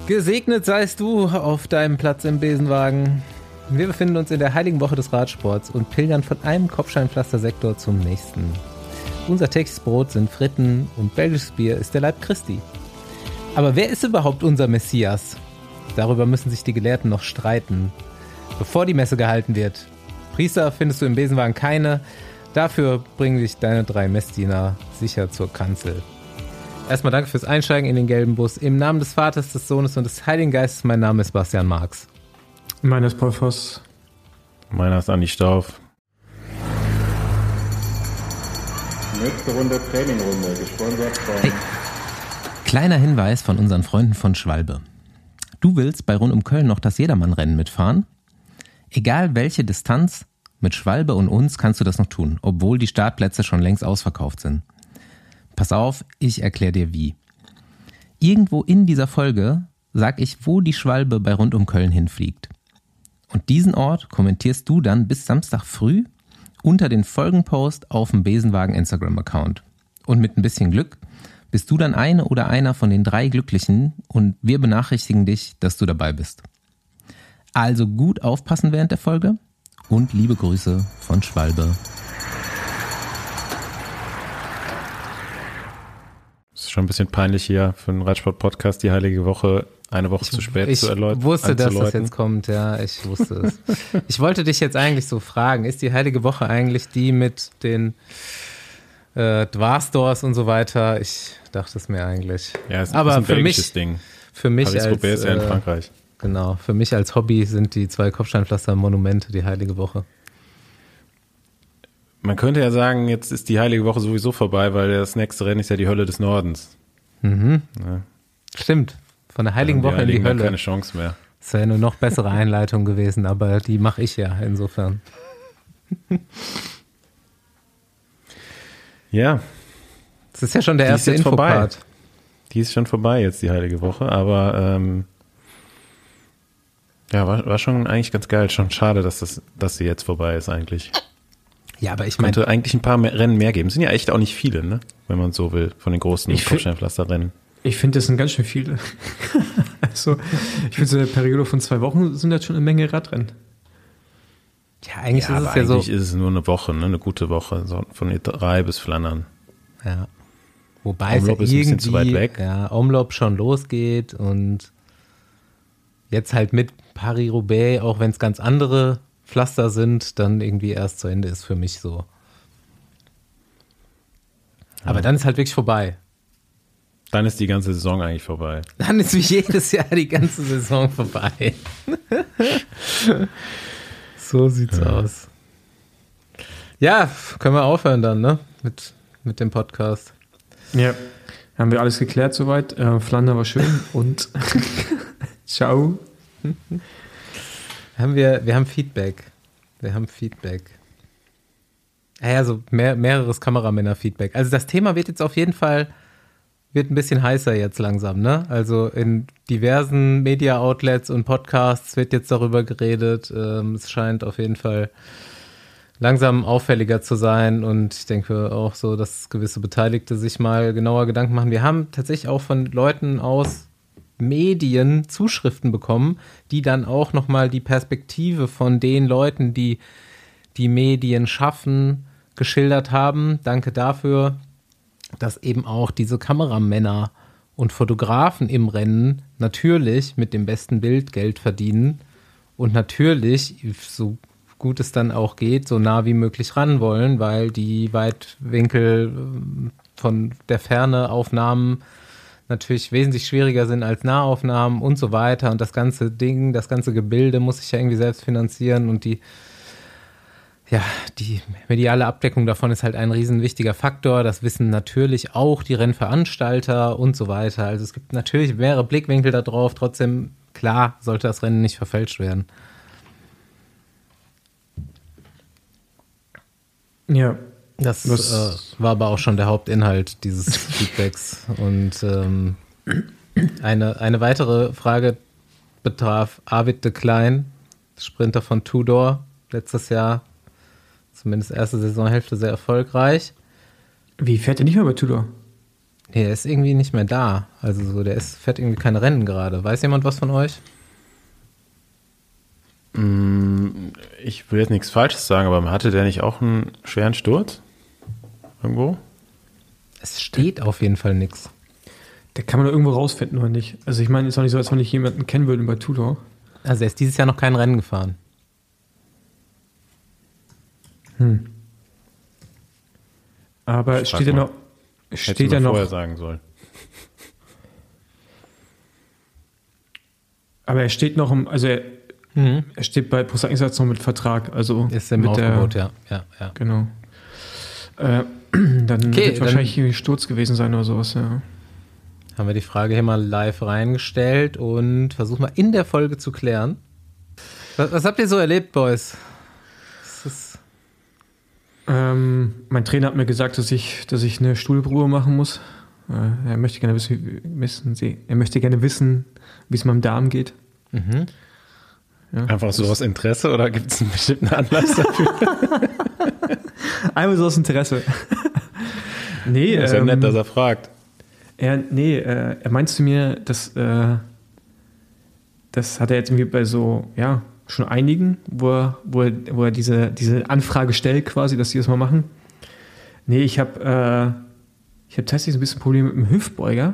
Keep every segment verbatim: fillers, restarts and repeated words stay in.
Gesegnet seist du auf deinem Platz im Besenwagen. Wir befinden uns in der heiligen Woche des Radsports und pilgern von einem Kopfsteinpflastersektor zum nächsten. Unser tägliches Brot sind Fritten und belgisches Bier ist der Leib Christi. Aber wer ist überhaupt unser Messias? Darüber müssen sich die Gelehrten noch streiten, bevor die Messe gehalten wird. Priester findest du im Besenwagen keine, dafür bringen dich deine drei Messdiener sicher zur Kanzel. Erstmal danke fürs Einsteigen in den gelben Bus. Im Namen des Vaters, des Sohnes und des Heiligen Geistes, mein Name ist Bastian Marx. Meiner ist Paul Voss. Meiner ist Andi Stauf. Nächste Runde Trainingrunde, gesponsert von... Hey. Kleiner Hinweis von unseren Freunden von Schwalbe. Du willst bei Rund um Köln noch das Jedermann-Rennen mitfahren? Egal welche Distanz, mit Schwalbe und uns kannst du das noch tun, obwohl die Startplätze schon längst ausverkauft sind. Pass auf, ich erkläre dir wie. Irgendwo in dieser Folge sag ich, wo die Schwalbe bei Rund um Köln hinfliegt. Und diesen Ort kommentierst du dann bis Samstag früh unter den Folgenpost auf dem Besenwagen Instagram-Account. Und mit ein bisschen Glück bist du dann eine oder einer von den drei Glücklichen und wir benachrichtigen dich, dass du dabei bist. Also gut aufpassen während der Folge und liebe Grüße von Schwalbe. Ist schon ein bisschen peinlich hier für einen Radsport-Podcast die heilige Woche eine Woche ich, zu spät ich zu erläutern. Ich wusste, dass das jetzt kommt, ja, ich wusste es. Ich wollte dich jetzt eigentlich so fragen, ist die heilige Woche eigentlich die mit den äh, Dwarstores und so weiter? Ich dachte es mir eigentlich. Ja, es ist aber ein für mich, Ding. Für mich als, Paris-Roubaix ist ja in Frankreich. Äh, genau, für mich als Hobby sind die zwei Kopfsteinpflaster-Monumente die heilige Woche. Man könnte ja sagen, jetzt ist die heilige Woche sowieso vorbei, weil das nächste Rennen ist ja die Hölle des Nordens. Mhm. Ja. Stimmt, von der heiligen Woche in die Hölle. Keine Chance mehr. Das wäre eine noch bessere Einleitung gewesen, aber die mache ich ja insofern. Ja. Das ist ja schon der die erste Infopart. Die ist schon vorbei jetzt, die heilige Woche, aber ähm, ja, war, war schon eigentlich ganz geil. Schon schade, dass, das, dass sie jetzt vorbei ist eigentlich. Ja, aber ich meine... Könnte eigentlich ein paar mehr Rennen mehr geben. Es sind ja echt auch nicht viele, ne? Wenn man so will, von den großen Kopfsteinpflasterrennen. Ich finde, das sind ganz schön viele. Also, ich finde, so eine Periode von zwei Wochen sind jetzt schon eine Menge Radrennen. Ja, eigentlich ja, ist es aber ja so... Eigentlich ist es nur eine Woche, ne? Eine gute Woche, so von Drei bis Flandern. Ja. Wobei Omloop es ja ist ein bisschen zu weit weg. Ja, Omloop schon losgeht und jetzt halt mit Paris-Roubaix, auch wenn es ganz andere Pflaster sind, dann irgendwie erst zu Ende ist für mich so. Aber ja. Dann ist halt wirklich vorbei. Dann ist die ganze Saison eigentlich vorbei. Dann ist wie jedes Jahr die ganze Saison vorbei. So sieht's ja. aus. Ja, können wir aufhören dann, ne? Mit, mit dem Podcast. Ja, haben wir alles geklärt soweit. Äh, Flandern war schön und ciao. Haben wir, wir haben Feedback. Wir haben Feedback. Ja, so mehr, mehreres Kameramänner-Feedback. Also das Thema wird jetzt auf jeden Fall, wird ein bisschen heißer jetzt langsam, ne? Also in diversen Media-Outlets und Podcasts wird jetzt darüber geredet. Ähm, es scheint auf jeden Fall langsam auffälliger zu sein und ich denke auch so, dass gewisse Beteiligte sich mal genauer Gedanken machen. Wir haben tatsächlich auch von Leuten aus Medien Zuschriften bekommen, die dann auch nochmal die Perspektive von den Leuten, die die Medien schaffen, geschildert haben. Danke dafür, dass eben auch diese Kameramänner und Fotografen im Rennen natürlich mit dem besten Bild Geld verdienen und natürlich, so gut es dann auch geht, so nah wie möglich ran wollen, weil die Weitwinkel von der Ferne Aufnahmen natürlich wesentlich schwieriger sind als Nahaufnahmen und so weiter. Und das ganze Ding, das ganze Gebilde muss sich ja irgendwie selbst finanzieren und die, ja, die mediale Abdeckung davon ist halt ein riesen wichtiger Faktor. Das wissen natürlich auch die Rennveranstalter und so weiter. Also es gibt natürlich mehrere Blickwinkel da drauf. Trotzdem, klar, sollte das Rennen nicht verfälscht werden. Ja. Das äh, war aber auch schon der Hauptinhalt dieses Feedbacks. Und ähm, eine, eine weitere Frage betraf Arvid de Klein, Sprinter von Tudor, letztes Jahr, zumindest erste Saisonhälfte, sehr erfolgreich. Wie fährt er nicht mehr bei Tudor? Nee, der ist irgendwie nicht mehr da. Also so, der ist, fährt irgendwie kein Rennen gerade. Weiß jemand was von euch? Ich will jetzt nichts Falsches sagen, aber hatte der nicht auch einen schweren Sturz? Irgendwo? Es steht auf jeden Fall nichts. Der kann man doch irgendwo rausfinden, oder nicht? Also ich meine, ist auch nicht so, als wenn ich jemanden kennen würde bei Tudor. Also er ist dieses Jahr noch kein Rennen gefahren. Hm. Aber Ich steht ja frag noch... Hättest Steht du ja mal noch... vorher sagen sollen. Aber er steht noch im... Also er, Mhm. er steht bei Pro-Cycling noch mit Vertrag. Also Ist im mit Aufgebot, der, ja. ja, ja. Genau. Äh, dann Okay, wird dann- wahrscheinlich irgendwie Sturz gewesen sein oder sowas, ja. Haben wir die Frage hier mal live reingestellt und versuchen mal in der Folge zu klären. Was, was habt ihr so erlebt, Boys? Das ist, Ähm, mein Trainer hat mir gesagt, dass ich, dass ich eine Stuhlprobe machen muss. Äh, er möchte gerne wissen, wie- wissen sie, er möchte gerne wissen, wie es meinem Darm geht. mhm. Ja. Einfach so aus Interesse oder gibt es einen bestimmten Anlass dafür? Einmal so aus Interesse. nee, Ist ja ähm, nett, dass er fragt. er, nee, äh, er meint zu mir, dass äh, das hat er jetzt irgendwie bei so, ja, schon einigen, wo er, wo er, wo er diese, diese Anfrage stellt quasi, dass die das mal machen. Nee, ich habe äh, ich habe tatsächlich so ein bisschen Probleme mit dem Hüftbeuger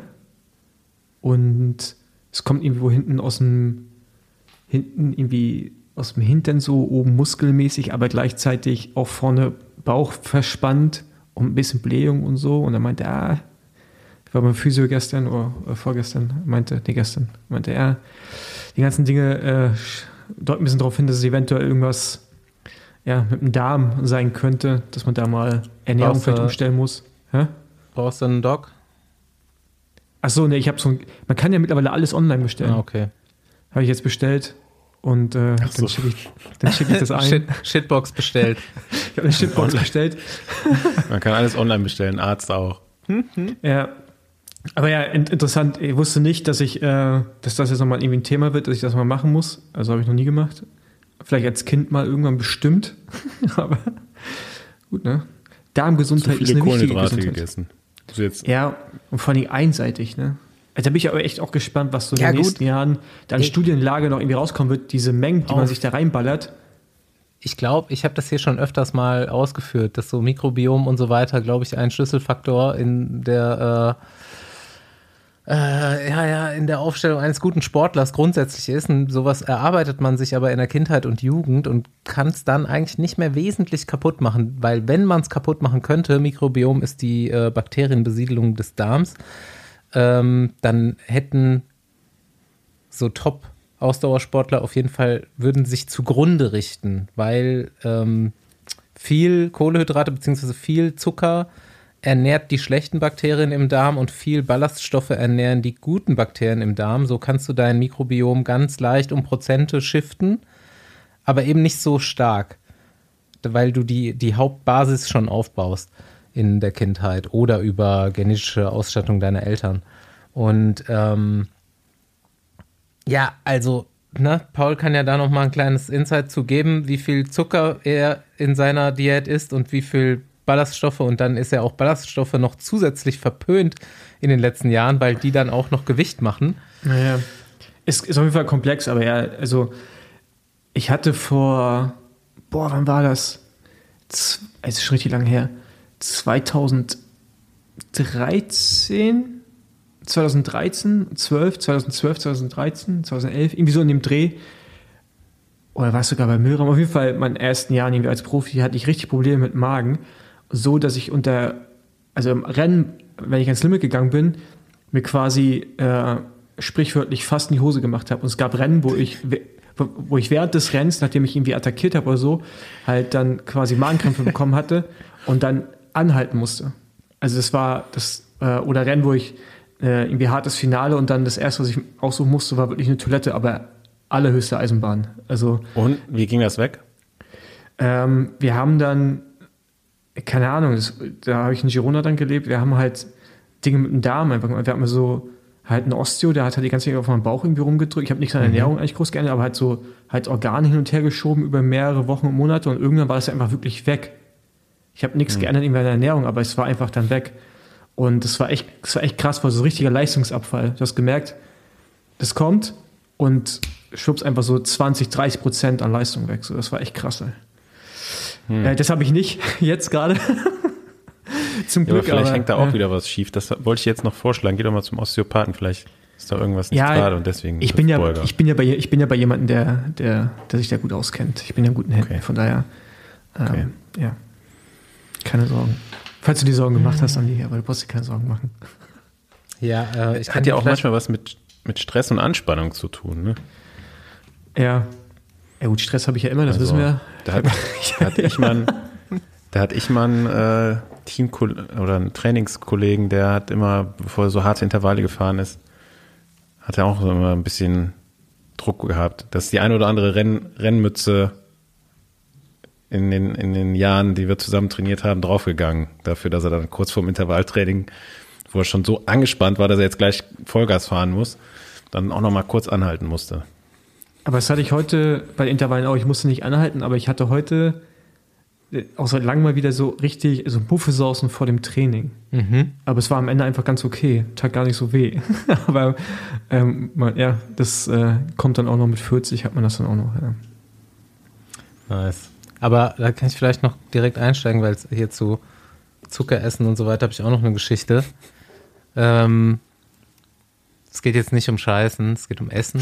und es kommt irgendwo hinten aus dem hinten irgendwie aus dem Hintern so oben muskelmäßig, aber gleichzeitig auch vorne Bauch verspannt und ein bisschen Blähung und so. Und er meinte, ah, ich war beim Physio gestern oder, oder vorgestern, meinte, nee, gestern, meinte er, die ganzen Dinge äh, deuten ein bisschen darauf hin, dass es eventuell irgendwas ja, mit dem Darm sein könnte, dass man da mal Ernährung Brauchst vielleicht du- umstellen muss. Hä? Brauchst du einen Doc? Achso, nee, ich habe so ein, man kann ja mittlerweile alles online bestellen. Ah, okay. Habe ich jetzt bestellt und äh, Ach so. dann schicke ich, dann schick ich das ein. Shit, Shitbox bestellt. Ich habe eine Shitbox bestellt. Man kann alles online bestellen, Arzt auch. Ja. Aber ja, in, interessant. Ich wusste nicht, dass ich, äh, dass das jetzt nochmal irgendwie ein Thema wird, dass ich das mal machen muss. Also habe ich noch nie gemacht. Vielleicht als Kind mal irgendwann bestimmt. Aber gut, ne? Zu Darmgesundheit ist viele eine wichtige Kohlenhydrate Gesundheit. gegessen. Also jetzt, Ja, und vor allem einseitig, ne? Also da bin ich aber echt auch gespannt, was so in Ja, den gut. nächsten Jahren da an Nee. Studienlage noch irgendwie rauskommen wird. Diese Mengen, die man Auf. sich da reinballert. Ich glaube, ich habe das hier schon öfters mal ausgeführt, dass so Mikrobiom und so weiter, glaube ich, ein Schlüsselfaktor in der äh, äh, ja, ja, in der Aufstellung eines guten Sportlers grundsätzlich ist. Und sowas erarbeitet man sich aber in der Kindheit und Jugend und kann es dann eigentlich nicht mehr wesentlich kaputt machen, weil wenn man es kaputt machen könnte, Mikrobiom ist die äh, Bakterienbesiedelung des Darms, ähm, dann hätten so Top-Ausdauersportler auf jeden Fall, würden sich zugrunde richten, weil ähm, viel Kohlenhydrate bzw. viel Zucker ernährt die schlechten Bakterien im Darm und viel Ballaststoffe ernähren die guten Bakterien im Darm. So kannst du dein Mikrobiom ganz leicht um Prozente shiften, aber eben nicht so stark, weil du die, die Hauptbasis schon aufbaust in der Kindheit oder über genetische Ausstattung deiner Eltern. Und ähm, ja, also, ne, Paul kann ja da noch mal ein kleines Insight zu geben, wie viel Zucker er in seiner Diät isst und wie viel Ballaststoffe. Und dann ist ja auch Ballaststoffe noch zusätzlich verpönt in den letzten Jahren, weil die dann auch noch Gewicht machen. Naja, ist, ist auf jeden Fall komplex, aber ja, also ich hatte vor, boah, wann war das? Z- Es ist schon richtig lang her. zweitausenddreizehn, zweitausenddreizehn, zwölf, zweitausendzwölf, zweitausenddreizehn, zweitausendelf, irgendwie so in dem Dreh. Oder war es sogar bei Milram? Auf jeden Fall in meinen ersten Jahren irgendwie als Profi hatte ich richtig Probleme mit Magen. So, dass ich unter, also im Rennen, wenn ich ans Limit gegangen bin, mir quasi äh, sprichwörtlich fast in die Hose gemacht habe. Und es gab Rennen, wo ich, wo ich während des Rennens, nachdem ich irgendwie attackiert habe oder so, halt dann quasi Magenkrämpfe bekommen hatte und dann anhalten musste. Also das war das, äh, oder Rennen, wo ich äh, irgendwie hartes Finale und dann das erste, was ich aussuchen musste, war wirklich eine Toilette, aber allerhöchste Eisenbahn. Also und wie ging das weg? ähm, wir haben dann, keine Ahnung, das, da habe ich in Girona dann gelebt, wir haben halt Dinge mit dem Darm einfach gemacht. Wir hatten so halt einen Osteo, der hat halt die ganze Zeit auf meinem Bauch irgendwie rumgedrückt. Ich habe nichts an der Ernährung eigentlich groß geändert, aber halt so halt Organe hin und her geschoben über mehrere Wochen und Monate und irgendwann war das einfach wirklich weg. Ich habe nichts Mhm. geändert in meiner Ernährung, aber es war einfach dann weg. Und das war echt, das war echt krass, war so ein richtiger Leistungsabfall. Du hast gemerkt, das kommt und schwupps einfach so zwanzig, dreißig Prozent an Leistung weg. So, das war echt krass. Ey. Hm. Äh, das habe ich nicht jetzt gerade. Zum ja, Glück. aber vielleicht aber, hängt da auch äh, wieder was schief. Das wollte ich jetzt noch vorschlagen. Geh doch mal zum Osteopathen. Vielleicht ist da irgendwas nicht ja, gerade und deswegen. Ich bin, ja, ich, bin ja bei, ich bin ja bei jemandem, der, der, der sich da gut auskennt. Ich bin ja in guten Händen. Okay. Von daher, ähm, okay. ja, keine Sorgen. Falls du dir Sorgen gemacht hast, Andi, aber du brauchst dir keine Sorgen machen. Ja, äh, ich kann hat ja auch vielleicht- manchmal was mit, mit Stress und Anspannung zu tun, ne? Ja. Ja gut, Stress habe ich ja immer, das Also, wissen wir. Da hat, da hatte ich mal einen, da hatte ich mal einen äh, Team oder einen Trainingskollegen, der hat immer, bevor er so harte Intervalle gefahren ist, hat er auch immer ein bisschen Druck gehabt, dass die eine oder andere Renn, Rennmütze in den, in den Jahren, die wir zusammen trainiert haben, draufgegangen. Dafür, dass er dann kurz vorm Intervalltraining, wo er schon so angespannt war, dass er jetzt gleich Vollgas fahren muss, dann auch noch mal kurz anhalten musste. Aber das hatte ich heute bei den Intervallen auch. Ich musste nicht anhalten, aber ich hatte heute äh, auch seit langem mal wieder so richtig so Muffelsausen vor dem Training. Mhm. Aber es war am Ende einfach ganz okay. Tat gar nicht so weh. Aber ähm, man, ja, das äh, kommt dann auch noch mit vierzig, hat man das dann auch noch. Ja. Nice. Aber da kann ich vielleicht noch direkt einsteigen, weil es hier zu Zuckeressen und so weiter habe ich auch noch eine Geschichte. Ähm, es geht jetzt nicht um Scheißen, es geht um Essen.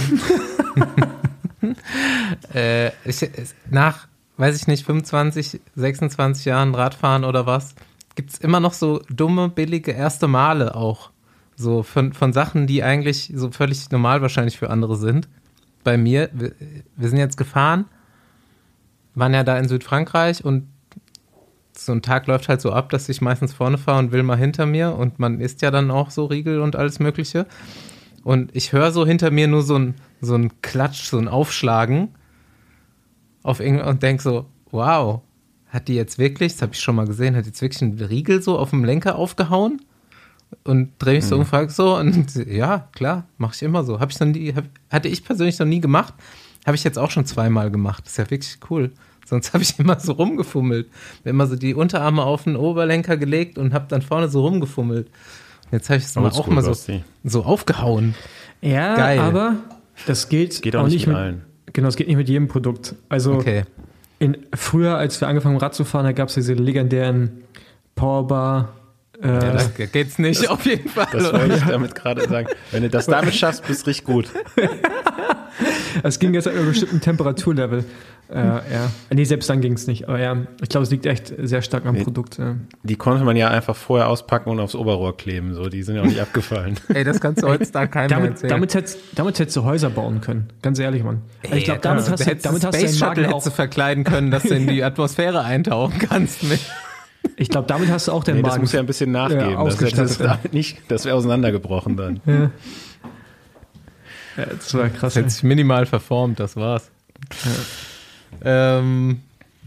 äh, ich, nach, weiß ich nicht, fünfundzwanzig, sechsundzwanzig Jahren Radfahren oder was, gibt es immer noch so dumme, billige erste Male auch. So von, von Sachen, die eigentlich so völlig normal wahrscheinlich für andere sind. Bei mir, wir, wir sind jetzt gefahren, waren ja da in Südfrankreich und so ein Tag läuft halt so ab, dass ich meistens vorne fahre und will mal hinter mir und man isst ja dann auch so Riegel und alles Mögliche. Und ich höre so hinter mir nur so ein, so ein Klatsch, so ein Aufschlagen auf irgend- und denke so, wow, hat die jetzt wirklich, das habe ich schon mal gesehen, hat jetzt wirklich einen Riegel so auf dem Lenker aufgehauen? Und drehe mich so Mhm. und frage so und ja, klar, mache ich immer so. Hab ich noch nie, hab, hatte ich persönlich noch nie gemacht. Habe ich jetzt auch schon zweimal gemacht. Das ist ja wirklich cool. Sonst habe ich immer so rumgefummelt. Mir immer so die Unterarme auf den Oberlenker gelegt und habe dann vorne so rumgefummelt. Und jetzt habe ich es mal auch Oldschool, mal so, Basti. so aufgehauen. Ja, Geil. aber das gilt Geht auch nicht mit mit allen. Genau, es geht nicht mit jedem Produkt. Also Okay. in, früher, als wir angefangen haben Rad zu fahren, da gab es diese legendären Powerbar. Äh, Ja, da geht's nicht auf jeden Fall. Das wollte ich damit gerade sagen. Wenn du das damit schaffst, bist du richtig gut. Es ging jetzt an einem bestimmten Temperaturlevel. Äh, ja. Nee, selbst dann ging es nicht. Aber ja, ich glaube, es liegt echt sehr stark am Nee. Produkt. Ja. Die konnte man ja einfach vorher auspacken und aufs Oberrohr kleben. So, die sind ja auch nicht abgefallen. Ey, das kannst du heutzutage keinem mehr Damit, erzählen. damit, hättest, damit hättest du Häuser bauen können. Ganz ehrlich, Mann. Also ich glaube, damit Ey, hast du, hättest damit du hast du Space deinen Shuttle Magen hättest du auch, verkleiden können, dass du in die Atmosphäre eintauchen kannst. Mit. ich glaube, damit hast du auch deinen Nee, das Magen. muss ja ein bisschen nachgeben. Ja, das das ausgestattet, ist ja. damit nicht, das wäre auseinandergebrochen dann. Ja. Ja, das war krass. Das hätte sich minimal verformt, das war's. Ja, ähm,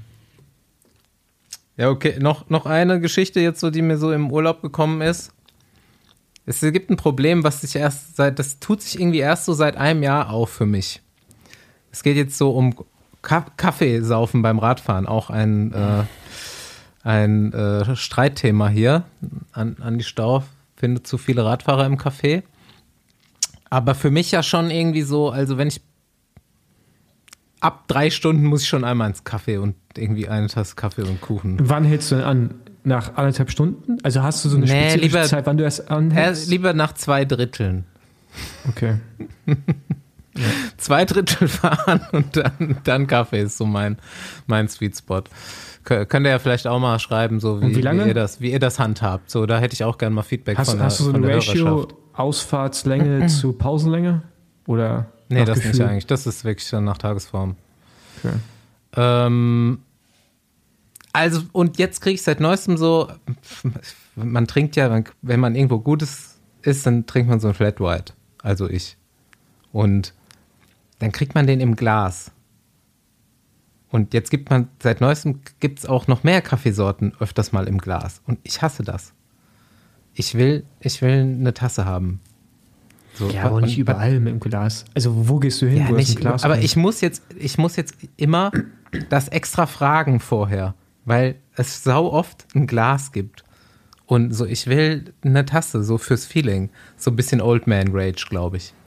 ja okay. Noch, noch eine Geschichte jetzt so, die mir so im Urlaub gekommen ist. Es gibt ein Problem, was sich erst seit, das tut sich irgendwie erst so seit einem Jahr auf für mich. Es geht jetzt so um Ka- Kaffeesaufen beim Radfahren, auch ein, äh, ein äh, Streitthema hier. An, Andi Stau findet zu viele Radfahrer im Café. Aber für mich ja schon irgendwie so, also wenn ich ab drei Stunden muss ich schon einmal ins Kaffee und irgendwie eine Tasse Kaffee und Kuchen. Wann hältst du denn an? Nach anderthalb Stunden? Also hast du so eine Nee, spezifische lieber- Zeit, wann du erst Äh, anhältst? lieber nach zwei Dritteln. Okay. Zwei Drittel fahren und dann, dann Kaffee ist so mein, mein Sweet Spot. Kö- Könnt ihr ja vielleicht auch mal schreiben, so wie, Und wie lange? wie, ihr, das, wie ihr das handhabt. So, da hätte ich auch gerne mal Feedback Hast, von der, hast du so von eine der Ratio Hörerschaft. Ausfahrtslänge zu Pausenlänge? Oder Nee, nach das Gefühl? nicht eigentlich. Das ist wirklich dann nach Tagesform. Okay. Ähm, also, und jetzt kriege ich seit neuestem so, man trinkt ja, wenn man irgendwo Gutes isst, dann trinkt man so ein Flat White. Also ich. Und dann kriegt man den im Glas. Und jetzt gibt man, seit neuestem gibt es auch noch mehr Kaffeesorten öfters mal im Glas. Und ich hasse das. Ich will, ich will eine Tasse haben. So, Ja, aber nicht und- überall mit dem Glas. Also wo gehst du hin, ja, wo es nicht, ein Glas aber bringt? ich muss jetzt, ich muss jetzt immer das extra fragen vorher, weil es sau oft ein Glas gibt. Und so, ich will eine Tasse, so fürs Feeling. So ein bisschen Old Man Rage, glaube ich.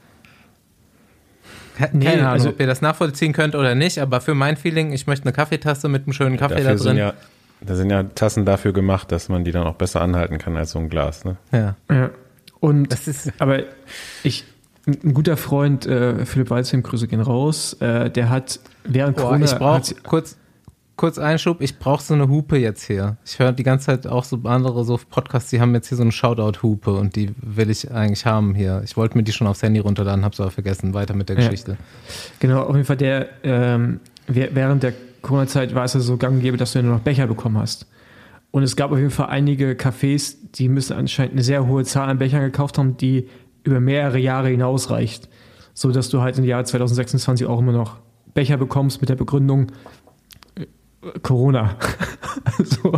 Keine Nee, Ahnung, also- ob ihr das nachvollziehen könnt oder nicht, aber für mein Feeling, ich möchte eine Kaffeetasse mit einem schönen Kaffee Dafür da sind drin. ja, da sind ja Tassen dafür gemacht, dass man die dann auch besser anhalten kann als so ein Glas. Ne? Ja. Ja. Und Das ist- aber ich, ein guter Freund, äh, Philipp Walzheim, Grüße gehen raus, äh, der hat während Boah, Corona. ich brauche hat sie- kurz, kurz Einschub, ich brauche so eine Hupe jetzt hier. Ich höre die ganze Zeit auch so andere so Podcasts, die haben jetzt hier so eine Shoutout-Hupe und die will ich eigentlich haben hier. Ich wollte mir die schon aufs Handy runterladen, hab's aber vergessen. Weiter mit der Ja. Geschichte. Genau, auf jeden Fall der, ähm, wer- während der Corona-Zeit war es ja so gang und gäbe, dass du ja nur noch Becher bekommen hast. Und es gab auf jeden Fall einige Cafés, die müssen anscheinend eine sehr hohe Zahl an Bechern gekauft haben, die über mehrere Jahre hinausreicht. So dass du halt im Jahr zwanzig sechsundzwanzig auch immer noch Becher bekommst mit der Begründung äh, Corona. so.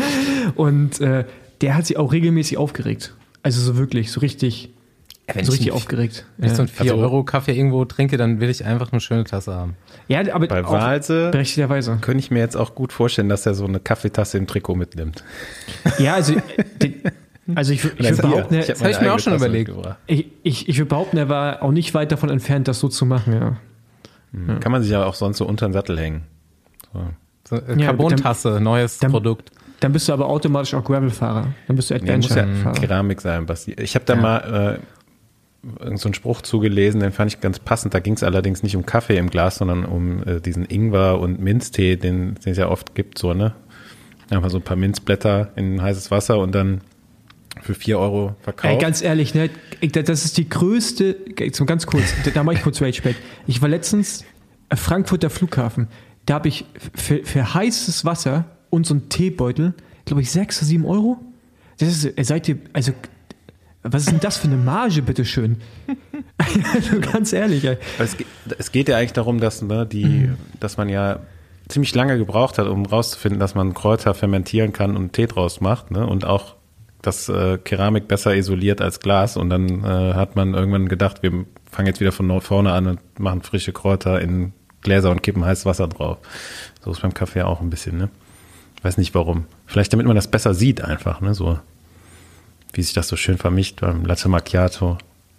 Und äh, der hat sich auch regelmäßig aufgeregt. Also so wirklich, so richtig, Wenn so ich richtig einen- aufgeregt. Wenn ich so Ja, einen vier Euro Kaffee irgendwo trinke, dann will ich einfach eine schöne Tasse haben. ja aber Bei auch Walse berechtigterweise. könnte ich mir jetzt auch gut vorstellen, dass er so eine Kaffeetasse im Trikot mitnimmt. Ja, also, äh, die- also ich, würd- ich würde behaupten, Ich er- hab hab ich meine mir auch eigene schon Tasse überlegt. mitgebracht. ich, ich, ich würde behaupten, er war auch nicht weit davon entfernt, das so zu machen, ja. Hm. Kann man sich ja auch sonst so unter den Sattel hängen. So. So, äh, Ja, Carbon-Tasse, neues dann- Produkt. Dann bist du aber automatisch auch Gravel-Fahrer. Dann bist du Nee, muss ja Adventure-Fahrer. Keramik sein, Basti. Ich habe da Ja. mal äh, irgend so einen Spruch zugelesen, den fand ich ganz passend. Da ging es allerdings nicht um Kaffee im Glas, sondern um äh, diesen Ingwer- und Minztee, den den es ja oft gibt, so, ne? Einfach so ein paar Minzblätter in heißes Wasser und dann für vier Euro verkauft. Ey, ganz ehrlich, ne, ich- das ist die größte, jetzt mal ganz kurz, da mache ich kurz Rage-Bait. Ich war letztens am Frankfurter Flughafen, da habe ich für, für heißes Wasser und so einen Teebeutel, glaube ich, sechs oder sieben Euro. Das ist, äh, seid ihr, also, was ist denn das für eine Marge, bitteschön? Also, ganz ehrlich, ey. Aber es, geht, es geht ja eigentlich darum, dass, ne, die, dass man ja ziemlich lange gebraucht hat, um rauszufinden, dass man Kräuter fermentieren kann und Tee draus macht, ne? Und auch, dass äh, Keramik besser isoliert als Glas. Und dann äh, hat man irgendwann gedacht, wir fangen jetzt wieder von vorne an und machen frische Kräuter in Gläser und kippen heißes Wasser drauf. So ist beim Kaffee auch ein bisschen, ne? Ich weiß nicht warum. Vielleicht damit man das besser sieht einfach, ne? So, wie sich das so schön vermischt beim Latte Macchiato.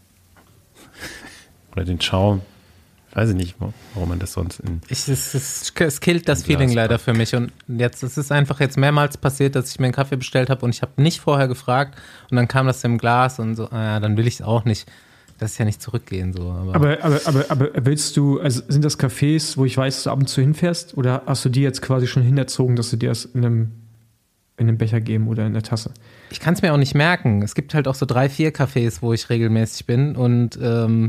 Oder den Schaum. Weiß ich nicht, warum man das sonst in. Ich, es, es, es killt das Im Glas Feeling leider macht. für mich. Und jetzt, es ist einfach jetzt mehrmals passiert, dass ich mir einen Kaffee bestellt habe und ich habe nicht vorher gefragt und dann kam das im Glas und so, ah ja, dann will ich es auch nicht. Das ist ja nicht zurückgehen so. Aber, Aber, aber, aber, aber willst du, also sind das Cafés, wo ich weiß, dass du ab und zu hinfährst, oder hast du die jetzt quasi schon hinerzogen, dass sie dir das in einem, in einem Becher geben oder in der Tasse? ich kann es mir auch nicht merken. Es gibt halt auch so drei, vier Cafés, wo ich regelmäßig bin und ähm,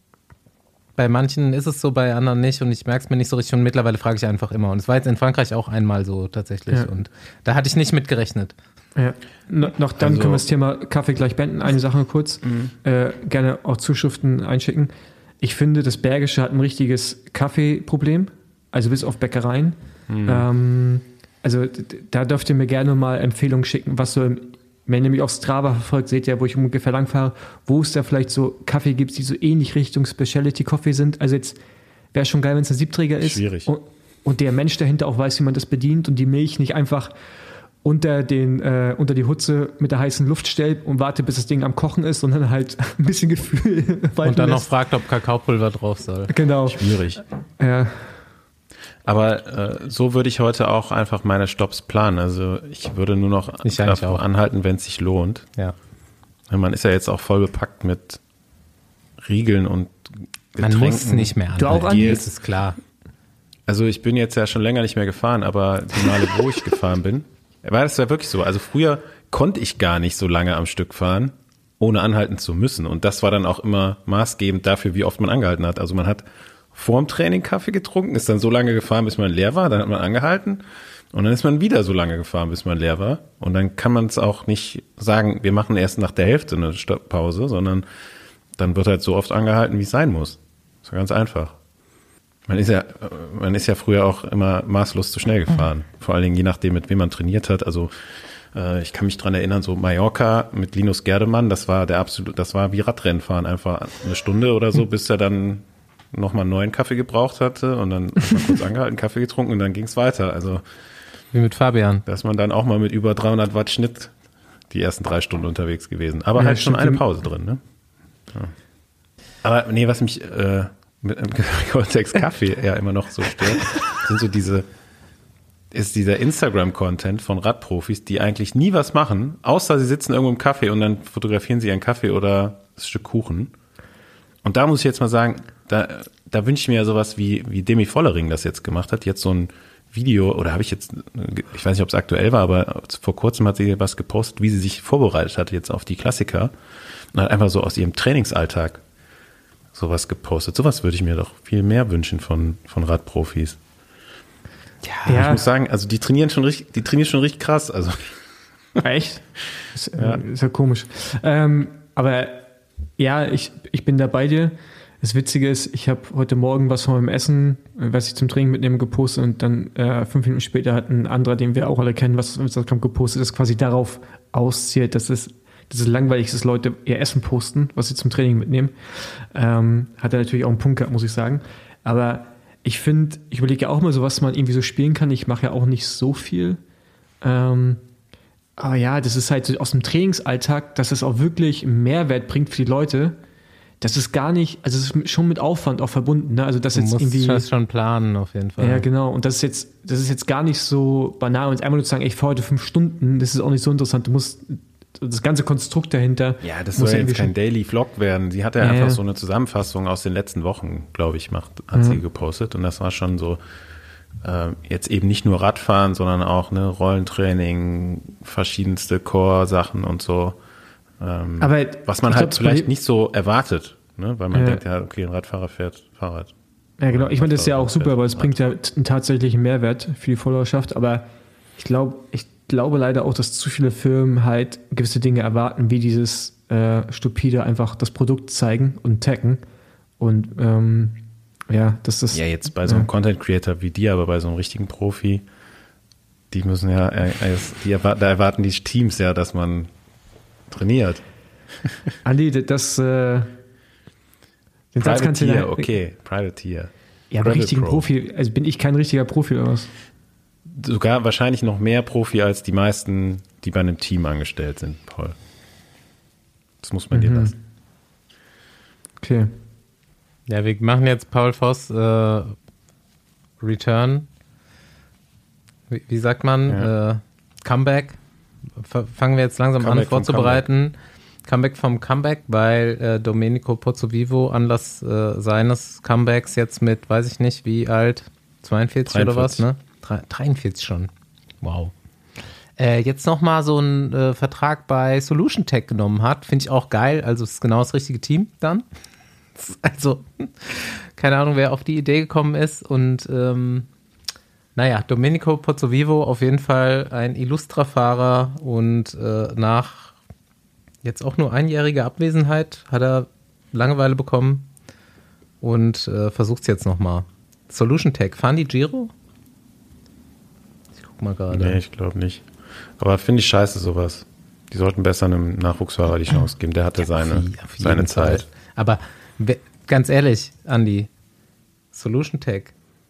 bei manchen ist es so, bei anderen nicht und ich merke es mir nicht so richtig und mittlerweile frage ich einfach immer. Und es war jetzt in Frankreich auch einmal so tatsächlich Ja. und da hatte ich nicht mit gerechnet. Ja. No, noch dann Also- können wir das Thema Kaffee gleich beenden. Eine Sache kurz. Äh, gerne auch Zuschriften einschicken. Ich finde, das Bergische hat ein richtiges Kaffeeproblem. Also bis auf Bäckereien. Ähm, also d- d- da dürft ihr mir gerne mal Empfehlungen schicken, was so im, wenn ihr mich auf Strava verfolgt, seht ihr, wo ich ungefähr langfahre, wo es da vielleicht so Kaffee gibt, die so ähnlich Richtung Specialty Coffee sind. Also jetzt wäre schon geil, wenn es ein Siebträger ist. Schwierig. Und, und der Mensch dahinter auch weiß, wie man das bedient und die Milch nicht einfach unter, den, äh, unter die Hutze mit der heißen Luft stellt und warte, bis das Ding am Kochen ist und dann halt ein bisschen Gefühl walten Und dann noch lässt. fragt, ob Kakaopulver drauf soll. Genau. Schwierig. Ja. Aber äh, so würde ich heute auch einfach meine Stops planen. Also ich würde nur noch Ich eigentlich davor auch. anhalten, wenn es sich lohnt. Ja. Man ist ja jetzt auch voll bepackt mit Riegeln und Man Getränken. muss nicht mehr Du auch, anhalten, Andi? das ist klar. Also ich bin jetzt ja schon länger nicht mehr gefahren, aber die Male, wo ich gefahren bin, war das ja wirklich so. Also früher konnte ich gar nicht so lange am Stück fahren, ohne anhalten zu müssen. Und das war dann auch immer maßgebend dafür, wie oft man angehalten hat. Also man hat vorm Training Kaffee getrunken, ist dann so lange gefahren, bis man leer war, dann hat man angehalten und dann ist man wieder so lange gefahren, bis man leer war. Und dann kann man es auch nicht sagen, wir machen erst nach der Hälfte eine Pause, sondern dann wird halt so oft angehalten, wie es sein muss. Das ist ganz einfach. Man ist ja, man ist ja früher auch immer maßlos zu schnell gefahren. Vor allen Dingen je nachdem, mit wem man trainiert hat. Also äh, ich kann mich dran erinnern, so Mallorca mit Linus Gerdemann, das war der absolut, das war wie Radrennfahren, einfach eine Stunde oder so, bis er dann nochmal einen neuen Kaffee gebraucht hatte und dann hat man kurz angehalten, Kaffee getrunken und dann ging es weiter. Also Wie mit Fabian. dass man dann auch mal mit über dreihundert Watt Schnitt die ersten drei Stunden unterwegs gewesen. Aber Ja, halt schon stimmt. eine Pause drin, ne? Ja. Aber nee, was mich äh, mit im Kontext Kaffee ja immer noch so stört, sind so diese, ist dieser Instagram-Content von Radprofis, die eigentlich nie was machen, außer sie sitzen irgendwo im Café und dann fotografieren sie ihren Kaffee oder das Stück Kuchen. Und da muss ich jetzt mal sagen, da, da wünsche ich mir ja sowas wie, wie Demi Vollering das jetzt gemacht hat, jetzt so ein Video, oder habe ich jetzt, ich weiß nicht, ob es aktuell war, aber vor kurzem hat sie was gepostet, wie sie sich vorbereitet hat jetzt auf die Klassiker und hat einfach so aus ihrem Trainingsalltag sowas gepostet. Sowas würde ich mir doch viel mehr wünschen von, von Radprofis. Ja, Ja. Ich muss sagen, also die trainieren schon richtig, die trainieren schon richtig krass. Also Echt? Ist, Ja. äh, ist ja komisch. Ähm, aber ja, ich, ich bin da bei dir. Das Witzige ist, ich habe heute Morgen was von meinem Essen, äh, was ich zum Training mitnehme, gepostet und dann äh, fünf Minuten später hat ein anderer, den wir auch alle kennen, was auf Instagram gepostet, das quasi darauf auszielt, dass es, dass es langweilig ist, dass Leute ihr Essen posten, was sie zum Training mitnehmen. Ähm, hat er natürlich auch einen Punkt gehabt, muss ich sagen. Aber ich finde, ich überlege ja auch mal so, was man irgendwie so spielen kann. Ich mache ja auch nicht so viel. Ähm, aber ja, das ist halt so aus dem Trainingsalltag, dass es auch wirklich einen Mehrwert bringt für die Leute. Das ist gar nicht, also es ist schon mit Aufwand auch verbunden. Ne? Also das du jetzt musst irgendwie. das schon planen, auf jeden Fall. Ja, genau. Und das ist jetzt, das ist jetzt gar nicht so banal. Und einmal nur zu sagen, ich fahre heute fünf Stunden, das ist auch nicht so interessant. Du musst das ganze Konstrukt dahinter. ja, das muss soll ja irgendwie jetzt kein schon- Daily Vlog werden. Sie hat ja, Ja, einfach ja. so eine Zusammenfassung aus den letzten Wochen, glaube ich, macht, hat sie gepostet. Und das war schon so, äh, jetzt eben nicht nur Radfahren, sondern auch ne, Rollentraining, verschiedenste Core-Sachen und so. Ähm, Aber was man ich halt glaub, das vielleicht Problem- nicht so erwartet, ne? Weil man Ja. denkt, ja, okay, ein Radfahrer fährt Fahrrad. Ja, genau. Ich meine, das ist ja auch super, weil es Ja. bringt ja t- einen tatsächlichen Mehrwert für die Followerschaft. Aber ich glaube, ich glaube leider auch, dass zu viele Firmen halt gewisse Dinge erwarten, wie dieses äh, stupide einfach das Produkt zeigen und taggen. Und ähm, ja, dass das. Ja, jetzt bei so einem Ja. Content Creator wie dir, aber bei so einem richtigen Profi, die müssen ja, äh, äh, die erwarten, da erwarten die Teams ja, dass man trainiert. Andi, das. Äh, den Satz kannst du Privateer, ja- okay, Privateer. Ja, aber Private richtigen Pro. Profi. Also bin ich kein richtiger Profi oder was? Sogar wahrscheinlich noch mehr Profi als die meisten, die bei einem Team angestellt sind, Paul. Das muss man dir Mhm. lassen. Okay. Ja, wir machen jetzt Paul Voss äh, Return. Wie, wie sagt man? Ja. Äh, Comeback. F fangen wir jetzt langsam Comeback an vom vorzubereiten. Comeback vom Comeback, weil äh, Domenico Pozzovivo Anlass äh, seines Comebacks jetzt mit, weiß ich nicht, wie alt? zweiundvierzig oder was, ne? Drei- dreiundvierzig schon. Wow. Äh, jetzt nochmal so einen äh, Vertrag bei Solution Tech genommen hat, finde ich auch geil. Also es ist genau das richtige Team dann. Also, keine Ahnung, wer auf die Idee gekommen ist. Und ähm, naja, Domenico Pozzovivo auf jeden Fall ein illustrer Fahrer und äh, nach jetzt auch nur einjähriger Abwesenheit hat er Langeweile bekommen und äh, versucht es jetzt nochmal. Solution Tech, fahren die Giro? Ich guck mal gerade. Nee, ich glaube nicht. Aber finde ich scheiße sowas. Die sollten besser einem Nachwuchsfahrer die Chance geben. Der hatte seine, Auf je- auf jeden seine Fall. Zeit. Aber we- ganz ehrlich, Andi, Solution Tech,